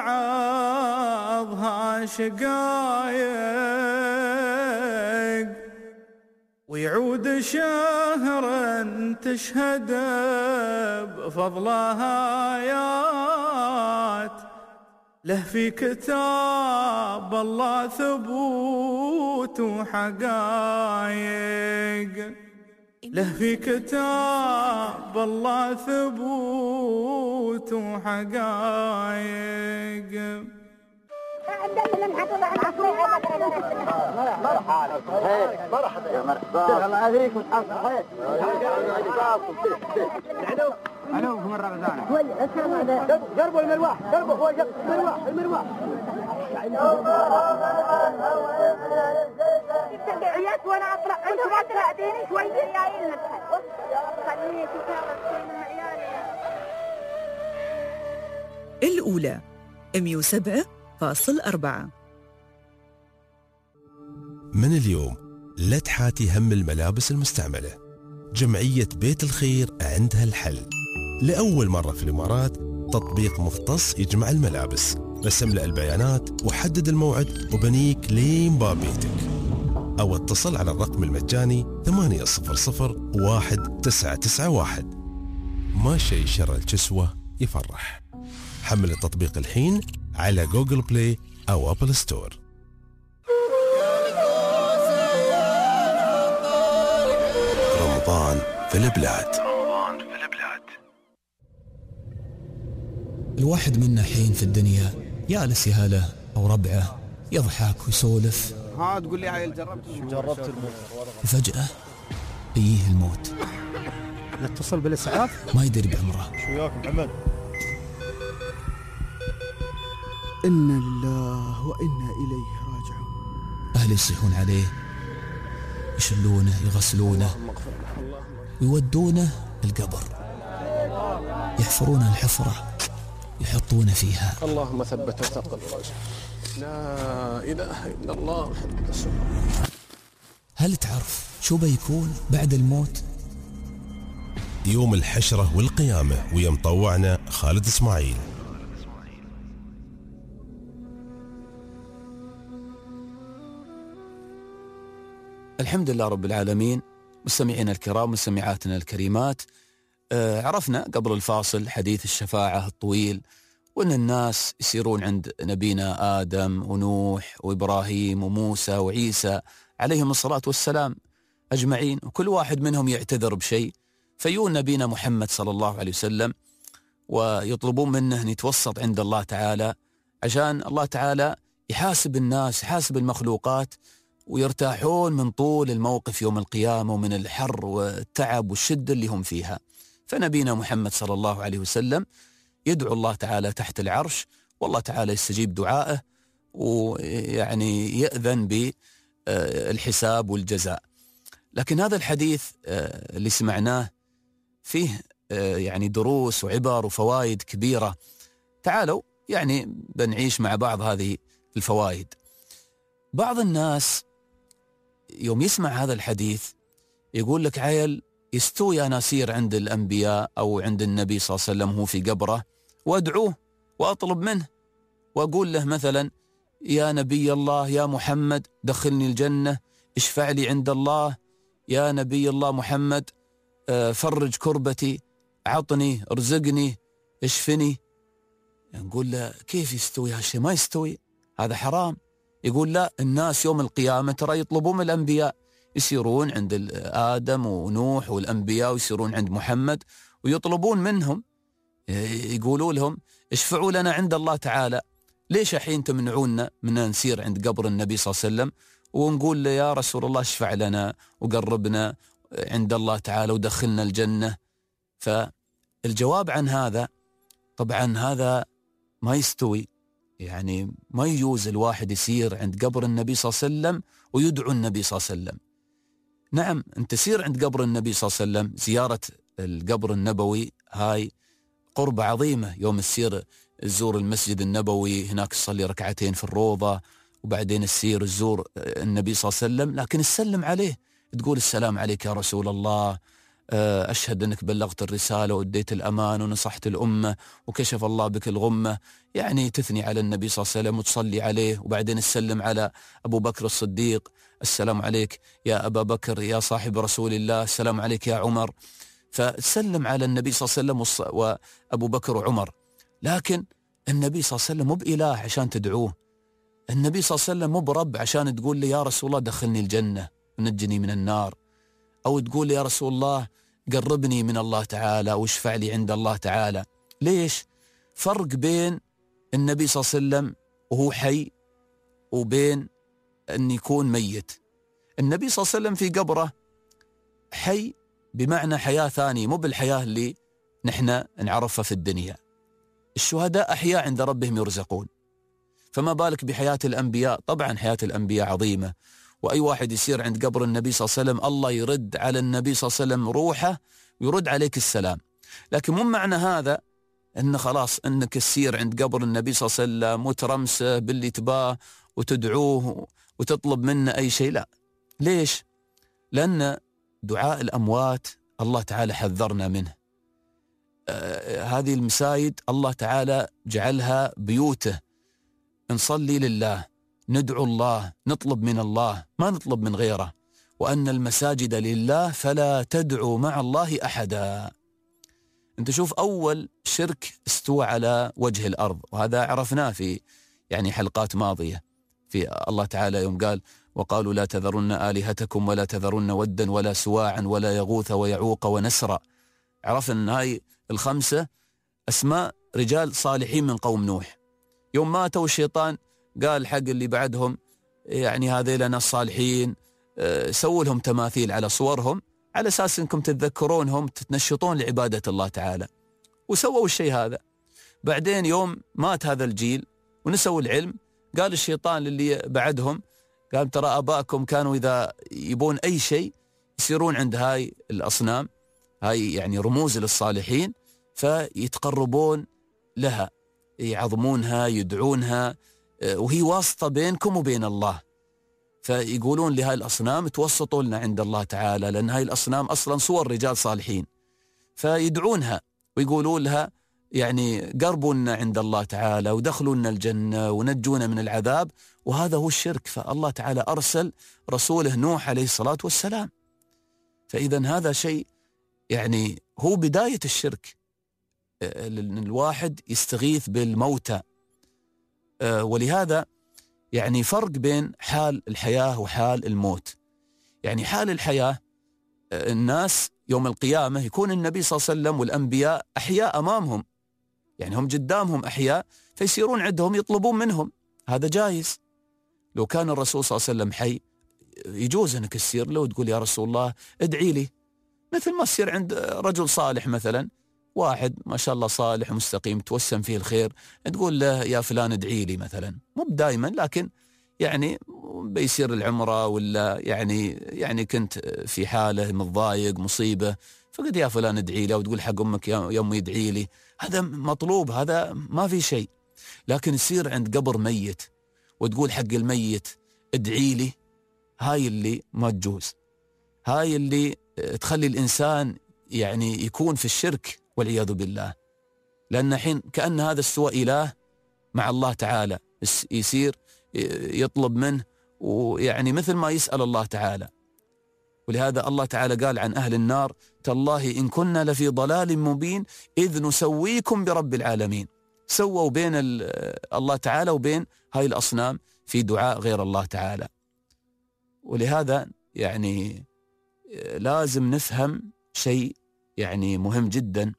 لبعضها شقايق، ويعود شهرا تشهد بفضلها آيات، له في كتاب الله ثبوت وحقايق، له في كتاب الله ثبوت وحقايق. مرحبا يا مرحبا، الله عليكم تحصل خير. علوكم مرة غزانة. قربوا المروح، قربوا هو المروح. التبعيات وانا اطلع انتم ما تساعديني شوي جايين ندخل. خليني تشارك الأولى 107.4. من اليوم لا تحاتي هم الملابس المستعملة. جمعية بيت الخير عندها الحل. لأول مرة في الإمارات تطبيق مختص يجمع الملابس. بس املأ البيانات وحدد الموعد وبنيك لين باب بيتك، أو اتصل على الرقم المجاني 800-1991. ما شيء شر الكسوة يفرح. حمل التطبيق الحين على جوجل بلاي أو أبل ستور. رمضان في البلاد. الواحد منا حين في الدنيا يالس يهاله أو ربعه يضحك ويسولف. ها تقول لي عيل جربت الموت وفجأة يجيه الموت. نتصل بالإسعاف. ما يدري بعمره. شو وياك محمد؟ إنا لله وإنا إليه راجعون. أهله يصيحون عليه، يشلونه، يغسلونه، ويودونه القبر، يحفرون الحفرة، يحطونه فيها. اللهم ثبت وثقل الرجل. لا إله إلا الله محمد رسول الله. هل تعرف شو بيكون بعد الموت؟ يوم الحشرة والقيامة، ويا مطوعنا خالد إسماعيل. الحمد لله رب العالمين. مستمعينا الكرام، مستمعاتنا الكريمات، عرفنا قبل الفاصل حديث الشفاعة الطويل، وأن الناس يسيرون عند نبينا آدم ونوح وإبراهيم وموسى وعيسى عليهم الصلاة والسلام أجمعين، وكل واحد منهم يعتذر بشيء، فيون نبينا محمد صلى الله عليه وسلم ويطلبون منه أن يتوسط عند الله تعالى، عشان الله تعالى يحاسب الناس، يحاسب المخلوقات، ويرتاحون من طول الموقف يوم القيامة ومن الحر والتعب والشدة اللي هم فيها. فنبينا محمد صلى الله عليه وسلم يدعو الله تعالى تحت العرش، والله تعالى يستجيب دعائه ويعني يأذن بالحساب والجزاء. لكن هذا الحديث اللي سمعناه فيه يعني دروس وعبر وفوائد كبيرة. تعالوا يعني بنعيش مع بعض هذه الفوائد. بعض الناس يوم يسمع هذا الحديث يقول لك عيل يستوي أنا أسير عند الأنبياء أو عند النبي صلى الله عليه وسلم هو في قبره وأدعوه وأطلب منه وأقول له مثلا يا نبي الله يا محمد دخلني الجنة، اشفع لي عند الله، يا نبي الله محمد فرج كربتي، عطني ارزقني اشفني. نقول له كيف يستوي هالشيء؟ ما يستوي، هذا حرام. يقول لا، الناس يوم القيامة ترى يطلبون من الأنبياء، يسيرون عند آدم ونوح والأنبياء ويسيرون عند محمد ويطلبون منهم، يقولوا لهم اشفعوا لنا عند الله تعالى. ليش الحين تمنعونا من نسير عند قبر النبي صلى الله عليه وسلم ونقول له يا رسول الله اشفع لنا وقربنا عند الله تعالى ودخلنا الجنة؟ فالجواب عن هذا طبعا هذا ما يستوي، يعني ما يجوز الواحد يسير عند قبر النبي صلى الله عليه وسلم ويدعو النبي صلى الله عليه وسلم. نعم، أنت تسير عند قبر النبي صلى الله عليه وسلم، زيارة القبر النبوي هاي قربة عظيمة. يوم تسير تزور المسجد النبوي هناك تصلي ركعتين في الروضة، وبعدين تسير تزور النبي صلى الله عليه وسلم، لكن تسلم عليه، تقول السلام عليك يا رسول الله، أشهد أنك بلغت الرسالة وأديت الأمان ونصحت الأمة وكشف الله بك الغمة. يعني تثني على النبي صلى الله عليه وسلم وتصلي عليه، وبعدين تسلم على أبو بكر الصديق، السلام عليك يا أبا بكر يا صاحب رسول الله، السلام عليك يا عمر. فتسلم على النبي صلى الله عليه وسلم وأبو بكر وعمر. لكن النبي صلى الله عليه وسلم مو بإله عشان تدعوه، النبي صلى الله عليه وسلم مو برب عشان تقول لي يا رسول الله دخلني الجنة ونجني من النار، أو تقول لي يا رسول الله قربني من الله تعالى واشفع لي عند الله تعالى. ليش؟ فرق بين النبي صلى الله عليه وسلم وهو حي وبين أن يكون ميت. النبي صلى الله عليه وسلم في قبره حي بمعنى حياة ثانية، مو بالحياة اللي نحن نعرفها في الدنيا. الشهداء أحياء عند ربهم يرزقون، فما بالك بحياة الأنبياء؟ طبعا حياة الأنبياء عظيمة، وأي واحد يسير عند قبر النبي صلى الله عليه وسلم الله يرد على النبي صلى الله عليه وسلم روحه ويرد عليك السلام. لكن مو معنى هذا أن خلاص أنك تسير عند قبر النبي صلى الله عليه وسلم وترمسه باللي تباه وتدعوه وتطلب منه أي شيء، لا. ليش؟ لأن دعاء الأموات الله تعالى حذرنا منه. هذه المساجد الله تعالى جعلها بيوته، نصلي لله، ندعو الله، نطلب من الله، ما نطلب من غيره. وأن المساجد لله فلا تدعوا مع الله أحدا. أنت شوف أول شرك استوى على وجه الأرض، وهذا عرفناه في يعني حلقات ماضية، في الله تعالى يوم قال وقالوا لا تذرن آلهتكم ولا تذرن ودا ولا سواعا ولا يغوث ويعوق ونسرا. عرفنا أن هاي الخمسة أسماء رجال صالحين من قوم نوح، يوم ماتوا الشيطان قال حق اللي بعدهم يعني هذيل ناس صالحين، سووا لهم تماثيل على صورهم على أساس أنكم تتذكرونهم تتنشطون لعبادة الله تعالى، وسووا الشيء هذا. بعدين يوم مات هذا الجيل ونسوا العلم، قال الشيطان للي بعدهم قال ترى آباءكم كانوا إذا يبون أي شيء يسيرون عند هاي الأصنام، هاي يعني رموز للصالحين، فيتقربون لها، يعظمونها، يدعونها، وهي واسطة بينكم وبين الله. فيقولون لهاي الأصنام توسطوا لنا عند الله تعالى، لأن هاي الأصنام أصلا صور رجال صالحين، فيدعونها ويقولون لها يعني قربونا عند الله تعالى ودخلونا الجنة ونجونا من العذاب، وهذا هو الشرك. فالله تعالى أرسل رسوله نوح عليه الصلاة والسلام. فإذا هذا شيء يعني هو بداية الشرك، الواحد يستغيث بالموتى. ولهذا يعني فرق بين حال الحياة وحال الموت. يعني حال الحياة الناس يوم القيامة يكون النبي صلى الله عليه وسلم والأنبياء أحياء أمامهم، يعني هم قدامهم أحياء، فيصيرون عندهم يطلبون منهم، هذا جائز. لو كان الرسول صلى الله عليه وسلم حي يجوز أنك تسير له وتقول يا رسول الله ادعي لي، مثل ما تصير عند رجل صالح مثلا، واحد ما شاء الله صالح مستقيم توسم فيه الخير، تقول له يا فلان ادعي لي مثلا، مو دائما لكن يعني بيصير العمرة ولا يعني كنت في حالة متضايق مصيبة، فقد يا فلان ادعي لي، وتقول حق أمك يا أمي ادعي لي، هذا مطلوب، هذا ما في شيء. لكن يصير عند قبر ميت وتقول حق الميت ادعي لي، هاي اللي ما تجوز، هاي اللي تخلي الإنسان يعني يكون في الشرك والعياذ بالله. لأن حين كأن هذا استوى إله مع الله تعالى، يصير يطلب منه ويعني مثل ما يسأل الله تعالى. ولهذا الله تعالى قال عن أهل النار تالله إن كنا لفي ضلال مبين إذ نسويكم برب العالمين. سووا بين الله تعالى وبين هاي الأصنام في دعاء غير الله تعالى. ولهذا يعني لازم نفهم شيء يعني مهم جدا،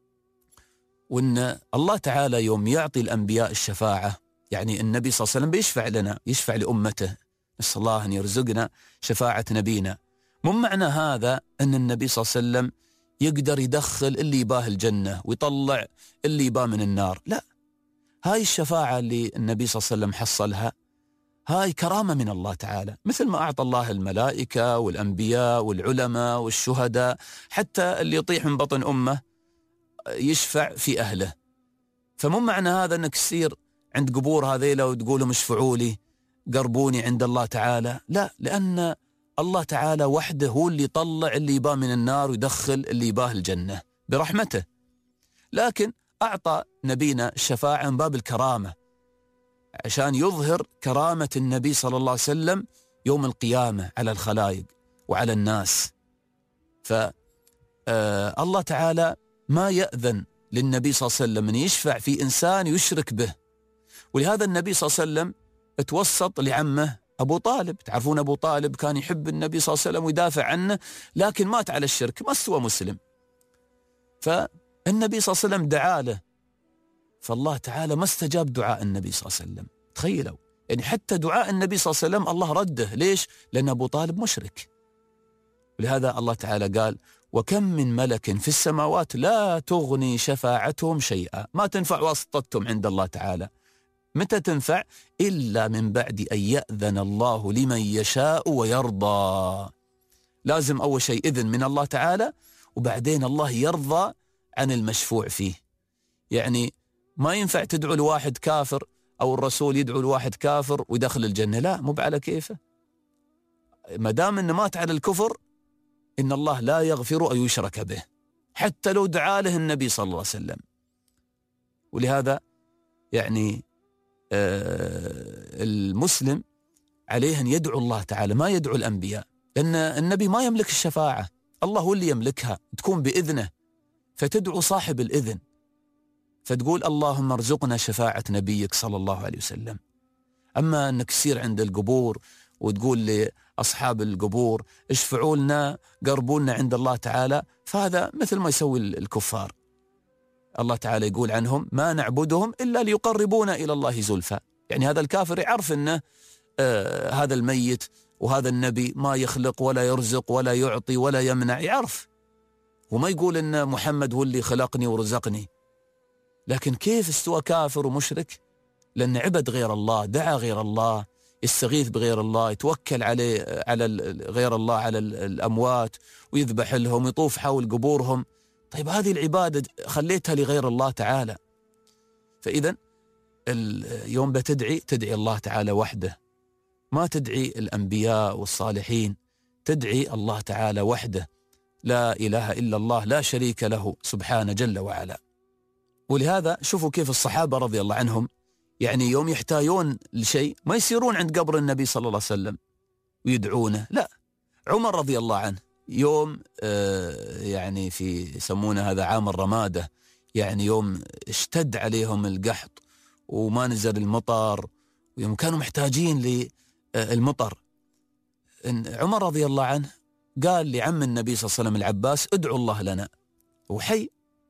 وأن الله تعالى يوم يعطي الأنبياء الشفاعة، يعني النبي صلى الله عليه وسلم بيشفع لنا، يشفع لأمته، نسأل الله أن يرزقنا شفاعة نبينا. مو معنى هذا أن النبي صلى الله عليه وسلم يقدر يدخل اللي يباه الجنة ويطلع اللي يباه من النار، لا. هاي الشفاعة اللي النبي صلى الله عليه وسلم حصلها هاي كرامة من الله تعالى، مثل ما أعطى الله الملائكة والأنبياء والعلماء والشهداء، حتى اللي يطيح من بطن أمه يشفع في أهله. فمو معنى هذا أنك تسير عند قبور هذيلا وتقولوا اشفعوا لي قربوني عند الله تعالى، لا، لأن الله تعالى وحده هو اللي يطلع اللي يباه من النار ويدخل اللي يباه الجنة برحمته. لكن أعطى نبينا الشفاعة من باب الكرامة، عشان يظهر كرامة النبي صلى الله عليه وسلم يوم القيامة على الخلائق وعلى الناس. فالله تعالى ما يأذن للنبي صلى الله عليه وسلم أن يشفع في إنسان يشرك به. ولهذا النبي صلى الله عليه وسلم اتوسط لعمه أبو طالب. تعرفون أبو طالب كان يحب النبي صلى الله عليه وسلم ويدافع عنه، لكن مات على الشرك، ما استوى مسلم. فالنبي صلى الله عليه وسلم دعا له، فالله تعالى ما استجاب دعاء النبي صلى الله عليه وسلم. تخيلوا، يعني حتى دعاء النبي صلى الله عليه وسلم الله رده. ليش؟ لأن أبو طالب مشرك. ولهذا الله تعالى قال وكم من ملك في السماوات لا تغني شفاعتهم شيئا، ما تنفع واسطتهم عند الله تعالى. متى تنفع؟ إلا من بعد أن يأذن الله لمن يشاء ويرضى. لازم أول شيء إذن من الله تعالى، وبعدين الله يرضى عن المشفوع فيه. يعني ما ينفع تدعو لواحد كافر أو الرسول يدعو لواحد كافر ويدخل الجنة، لا، مو على كيفه. ما دام إنه مات على الكفر إن الله لا يغفر أن يشرك به، حتى لو دعا له النبي صلى الله عليه وسلم. ولهذا يعني المسلم عليه أن يدعو الله تعالى، ما يدعو الأنبياء، لأن النبي ما يملك الشفاعة، الله هو اللي يملكها، تكون بإذنه. فتدعو صاحب الإذن، فتقول اللهم ارزقنا شفاعة نبيك صلى الله عليه وسلم. أما أنك تسير عند القبور وتقول لأصحاب القبور اشفعوا لنا قربوا لنا عند الله تعالى، فهذا مثل ما يسوي الكفار. الله تعالى يقول عنهم ما نعبدهم إلا ليقربونا إلى الله زلفى. يعني هذا الكافر يعرف أنه هذا الميت وهذا النبي ما يخلق ولا يرزق ولا يعطي ولا يمنع، يعرف، وما يقول أن محمد هو اللي خلقني ورزقني. لكن كيف استوى كافر ومشرك؟ لأن عبد غير الله، دعا غير الله، يستغيث بغير الله، يتوكل على غير الله، على الأموات، ويذبح لهم، يطوف حول قبورهم. طيب هذه العبادة خليتها لغير الله تعالى. فإذا اليوم بتدعي الله تعالى وحده، ما تدعي الأنبياء والصالحين، تدعي الله تعالى وحده، لا إله إلا الله لا شريك له سبحانه جل وعلا. ولهذا شوفوا كيف الصحابة رضي الله عنهم يعني يوم يحتاجون لشيء ما يسيرون عند قبر النبي صلى الله عليه وسلم ويدعونه، لا. عمر رضي الله عنه يوم يعني في يسمونه هذا عام الرمادة، يعني يوم اشتد عليهم القحط وما نزل المطر، ويوم كانوا محتاجين للمطر، عمر رضي الله عنه قال لعم النبي صلى الله عليه وسلم العباس ادعوا الله لنا، وحي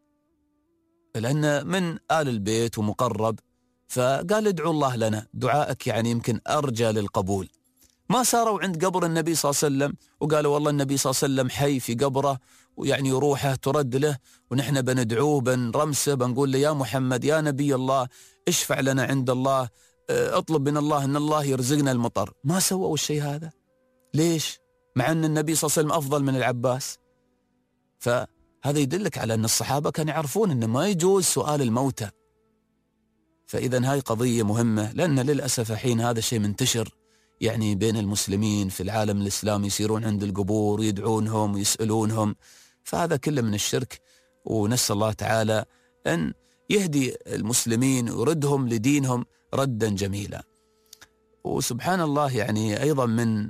لأن من آل البيت ومقرب، فقال ادعوا الله لنا، دعائك يعني يمكن أرجى للقبول. ما ساروا عند قبر النبي صلى الله عليه وسلم وقالوا والله النبي صلى الله عليه وسلم حي في قبره، ويعني روحه ترد له ونحن بندعوه بنرمسه بنقول له يا محمد يا نبي الله اشفع لنا عند الله، اطلب من الله ان الله يرزقنا المطر. ما سووا الشيء هذا. ليش؟ مع أن النبي صلى الله عليه وسلم أفضل من العباس. فهذا يدلك على أن الصحابة كانوا يعرفون أن ما يجوز سؤال الموتى. فإذا هاي قضية مهمة، لأن للأسف حين هذا الشيء منتشر يعني بين المسلمين في العالم الإسلامي، يسيرون عند القبور ويدعونهم ويسألونهم، فهذا كله من الشرك. ونسأل الله تعالى أن يهدي المسلمين ويردهم لدينهم ردا جميلا. وسبحان الله يعني أيضا من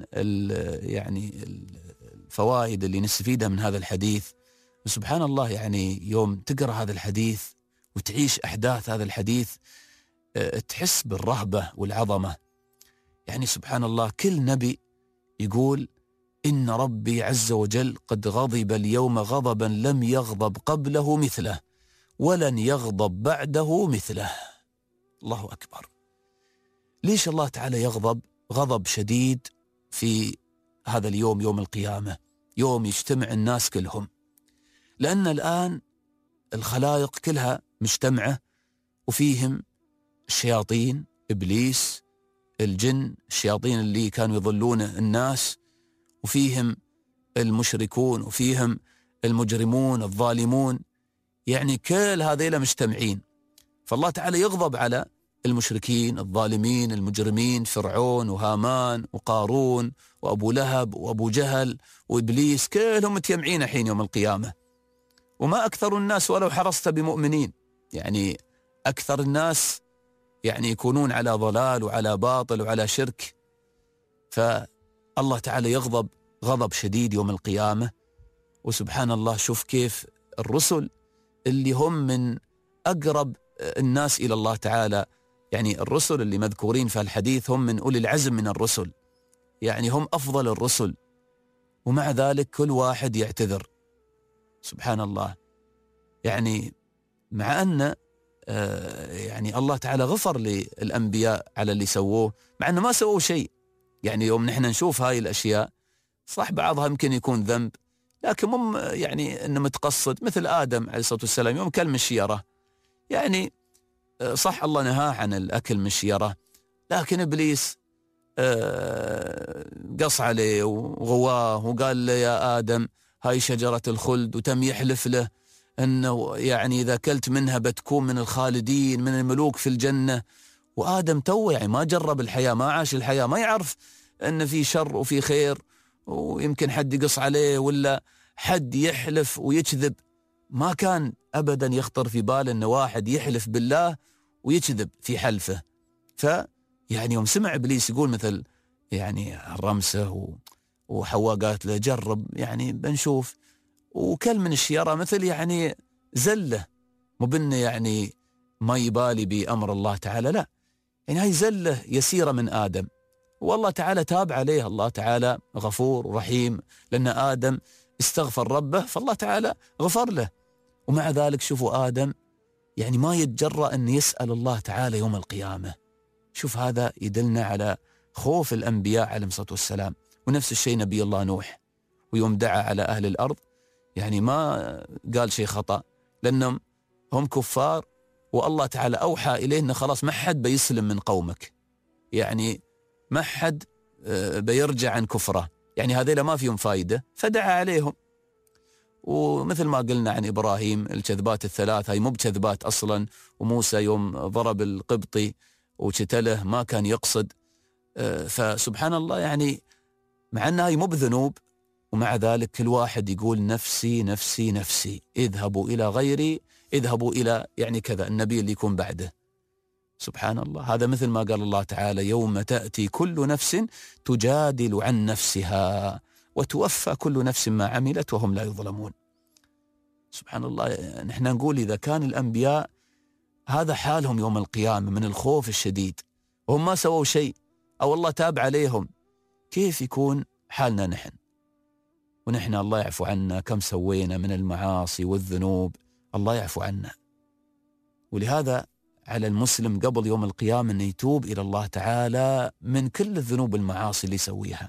الفوائد اللي نستفيدها من هذا الحديث، سبحان الله يعني يوم تقرأ هذا الحديث وتعيش أحداث هذا الحديث تحس بالرهبة والعظمة. يعني سبحان الله كل نبي يقول إن ربي عز وجل قد غضب اليوم غضبا لم يغضب قبله مثله ولن يغضب بعده مثله. الله أكبر. ليش الله تعالى يغضب غضب شديد في هذا اليوم، يوم القيامة، يوم يجتمع الناس كلهم؟ لأن الآن الخلائق كلها مجتمعة، وفيهم الشياطين، إبليس، الجن، الشياطين اللي كانوا يضلون الناس، وفيهم المشركون، وفيهم المجرمون الظالمون، يعني كل هذيلا مجتمعين. فالله تعالى يغضب على المشركين الظالمين المجرمين، فرعون وهامان وقارون وأبو لهب وأبو جهل وإبليس، كلهم متجمعين حين يوم القيامة. وما أكثر الناس ولو حرصت بمؤمنين، يعني أكثر الناس يعني يكونون على ضلال وعلى باطل وعلى شرك. فالله تعالى يغضب غضب شديد يوم القيامة. وسبحان الله شوف كيف الرسل اللي هم من أقرب الناس إلى الله تعالى، يعني الرسل اللي مذكورين في الحديث هم من أولي العزم من الرسل، يعني هم أفضل الرسل، ومع ذلك كل واحد يعتذر. سبحان الله. يعني مع أن يعني الله تعالى غفر للأنبياء على اللي سووه، مع أنه ما سووا شيء. يعني يوم نحن نشوف هاي الأشياء صح بعضها يمكن يكون ذنب، لكن هم يعني أنه متقصد، مثل آدم عليه الصلاة والسلام يوم كل من الشيرة، يعني صح الله نهاه عن الأكل من الشيرة، لكن إبليس قص عليه وغواه وقال له يا آدم هاي شجرة الخلد، وتم يحلف له أنه يعني إذا أكلت منها بتكون من الخالدين من الملوك في الجنة. وآدم توه يعني ما جرب الحياة، ما عاش الحياة، ما يعرف أن في شر وفي خير، ويمكن حد يقص عليه ولا حد يحلف ويكذب. ما كان أبدا يخطر في باله أن واحد يحلف بالله ويكذب في حلفه. فيعني يوم سمع إبليس يقول مثل يعني الرمسة وحواء قالت له جرب يعني بنشوف، وكل من الشيرة مثل يعني زلة، مو بأنه يعني ما يبالي بأمر الله تعالى، لا، يعني هاي زلة يسيرة من آدم، والله تعالى تاب عليه. الله تعالى غفور ورحيم، لأن آدم استغفر ربه فالله تعالى غفر له. ومع ذلك شوفوا آدم يعني ما يتجرأ أن يسأل الله تعالى يوم القيامة. شوف هذا يدلنا على خوف الأنبياء عليهم الصلاة والسلام. ونفس الشيء نبي الله نوح، ويوم دعا على أهل الأرض يعني ما قال شيء خطأ، لأنهم هم كفار، والله تعالى أوحى إليه أنه خلاص ما حد بيسلم من قومك، يعني ما حد بيرجع عن كفره، يعني هذيلا ما فيهم فايدة، فدعا عليهم. ومثل ما قلنا عن إبراهيم الكذبات الثلاث هاي مو بكذبات أصلا، وموسى يوم ضرب القبطي وشتله ما كان يقصد. فسبحان الله، يعني مع أنها هاي مو بذنوب، ومع ذلك كل واحد يقول نفسي نفسي نفسي، اذهبوا إلى غيري، اذهبوا إلى يعني كذا النبي اللي يكون بعده. سبحان الله، هذا مثل ما قال الله تعالى يوم تأتي كل نفس تجادل عن نفسها وتوفى كل نفس ما عملت وهم لا يظلمون. سبحان الله، نحن نقول إذا كان الأنبياء هذا حالهم يوم القيامة من الخوف الشديد وهم ما سووا شيء أو الله تاب عليهم، كيف يكون حالنا نحن؟ ونحن الله يعفو عنا كم سوينا من المعاصي والذنوب، الله يعفو عنا. ولهذا على المسلم قبل يوم القيامة أن يتوب إلى الله تعالى من كل الذنوب والمعاصي اللي يسويها.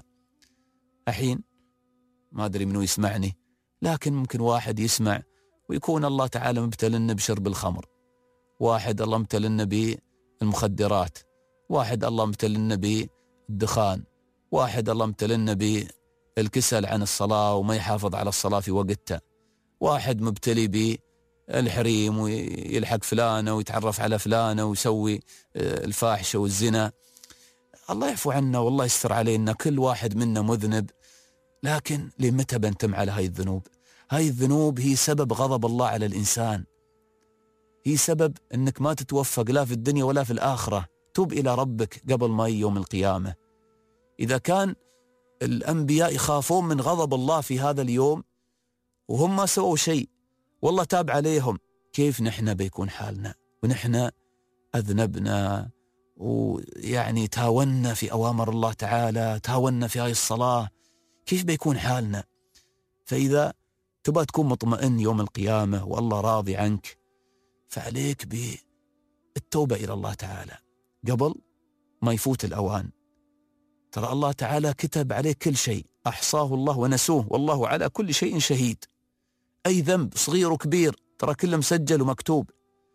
الحين ما أدري منو يسمعني، لكن ممكن واحد يسمع ويكون الله تعالى مبتلنا بشرب الخمر، واحد الله مبتلنا بالمخدرات، واحد الله مبتلنا بالدخان، واحد الله مبتلنا بالكسل عن الصلاة وما يحافظ على الصلاة في وقتها، واحد مبتلي بالحريم ويلحق فلانة ويتعرف على فلانة ويسوي الفاحشة والزنا. الله يعفو عنا والله يستر علينا، كل واحد منا مذنب، لكن لمتى بنتم على هاي الذنوب؟ هاي الذنوب هي سبب غضب الله على الإنسان، هي سبب أنك ما تتوفق لا في الدنيا ولا في الآخرة. توب إلى ربك قبل ما يوم القيامة. إذا كان الأنبياء يخافون من غضب الله في هذا اليوم وهم ما سووا شيء والله تاب عليهم، كيف نحن بيكون حالنا ونحن أذنبنا ويعني تهاونا في أوامر الله تعالى، تهاونا في هاي الصلاة، كيف بيكون حالنا؟ فإذا تبغى تكون مطمئن يوم القيامة والله راضي عنك، فعليك بالتوبة إلى الله تعالى قبل ما يفوت الأوان. ترى الله تعالى كتب عليك كل شيء، أحصاه الله ونسوه والله على كل شيء شهيد. أي ذنب صغير وكبير ترى كله مسجل ومكتوب،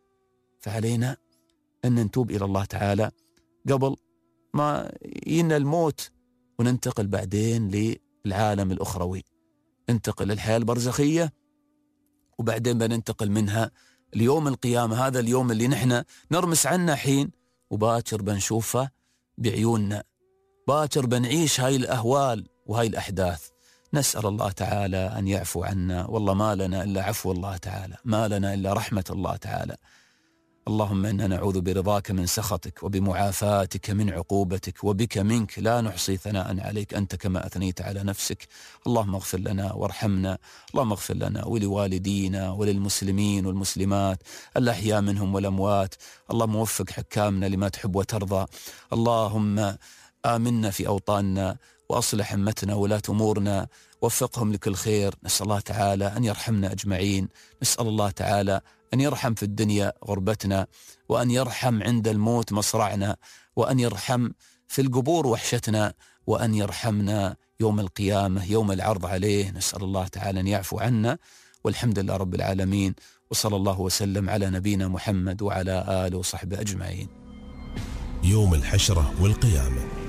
فعلينا أن نتوب إلى الله تعالى قبل ما ينا الموت وننتقل بعدين للعالم الأخروي، ننتقل للحياة البرزخية وبعدين بننتقل منها ليوم القيامة. هذا اليوم اللي نحن نرمس عنه حين، وباكر بنشوفه بعيوننا، باكر بنعيش هاي الأهوال وهاي الأحداث. نسأل الله تعالى أن يعفو عنا، والله ما لنا إلا عفو الله تعالى، ما لنا إلا رحمة الله تعالى. اللهم إنا نعوذ برضاك من سخطك وبمعافاتك من عقوبتك، وبك منك لا نحصي ثناء عليك أنت كما أثنيت على نفسك. اللهم اغفر لنا وارحمنا، اللهم اغفر لنا ولوالدينا وللمسلمين والمسلمات الأحياء منهم والأموات. اللهم وفق حكامنا لما تحب وترضى. اللهم آمنا في أوطاننا وأصلح أمتنا ولاة أمورنا، وفقهم لكل خير. نسأل الله تعالى أن يرحمنا أجمعين، نسأل الله تعالى أن يرحم في الدنيا غربتنا، وأن يرحم عند الموت مصرعنا، وأن يرحم في القبور وحشتنا، وأن يرحمنا يوم القيامة يوم العرض عليه. نسأل الله تعالى أن يعفو عنا، والحمد لله رب العالمين، وصلى الله وسلم على نبينا محمد وعلى آله وصحبه أجمعين. يوم الحشرة والقيامة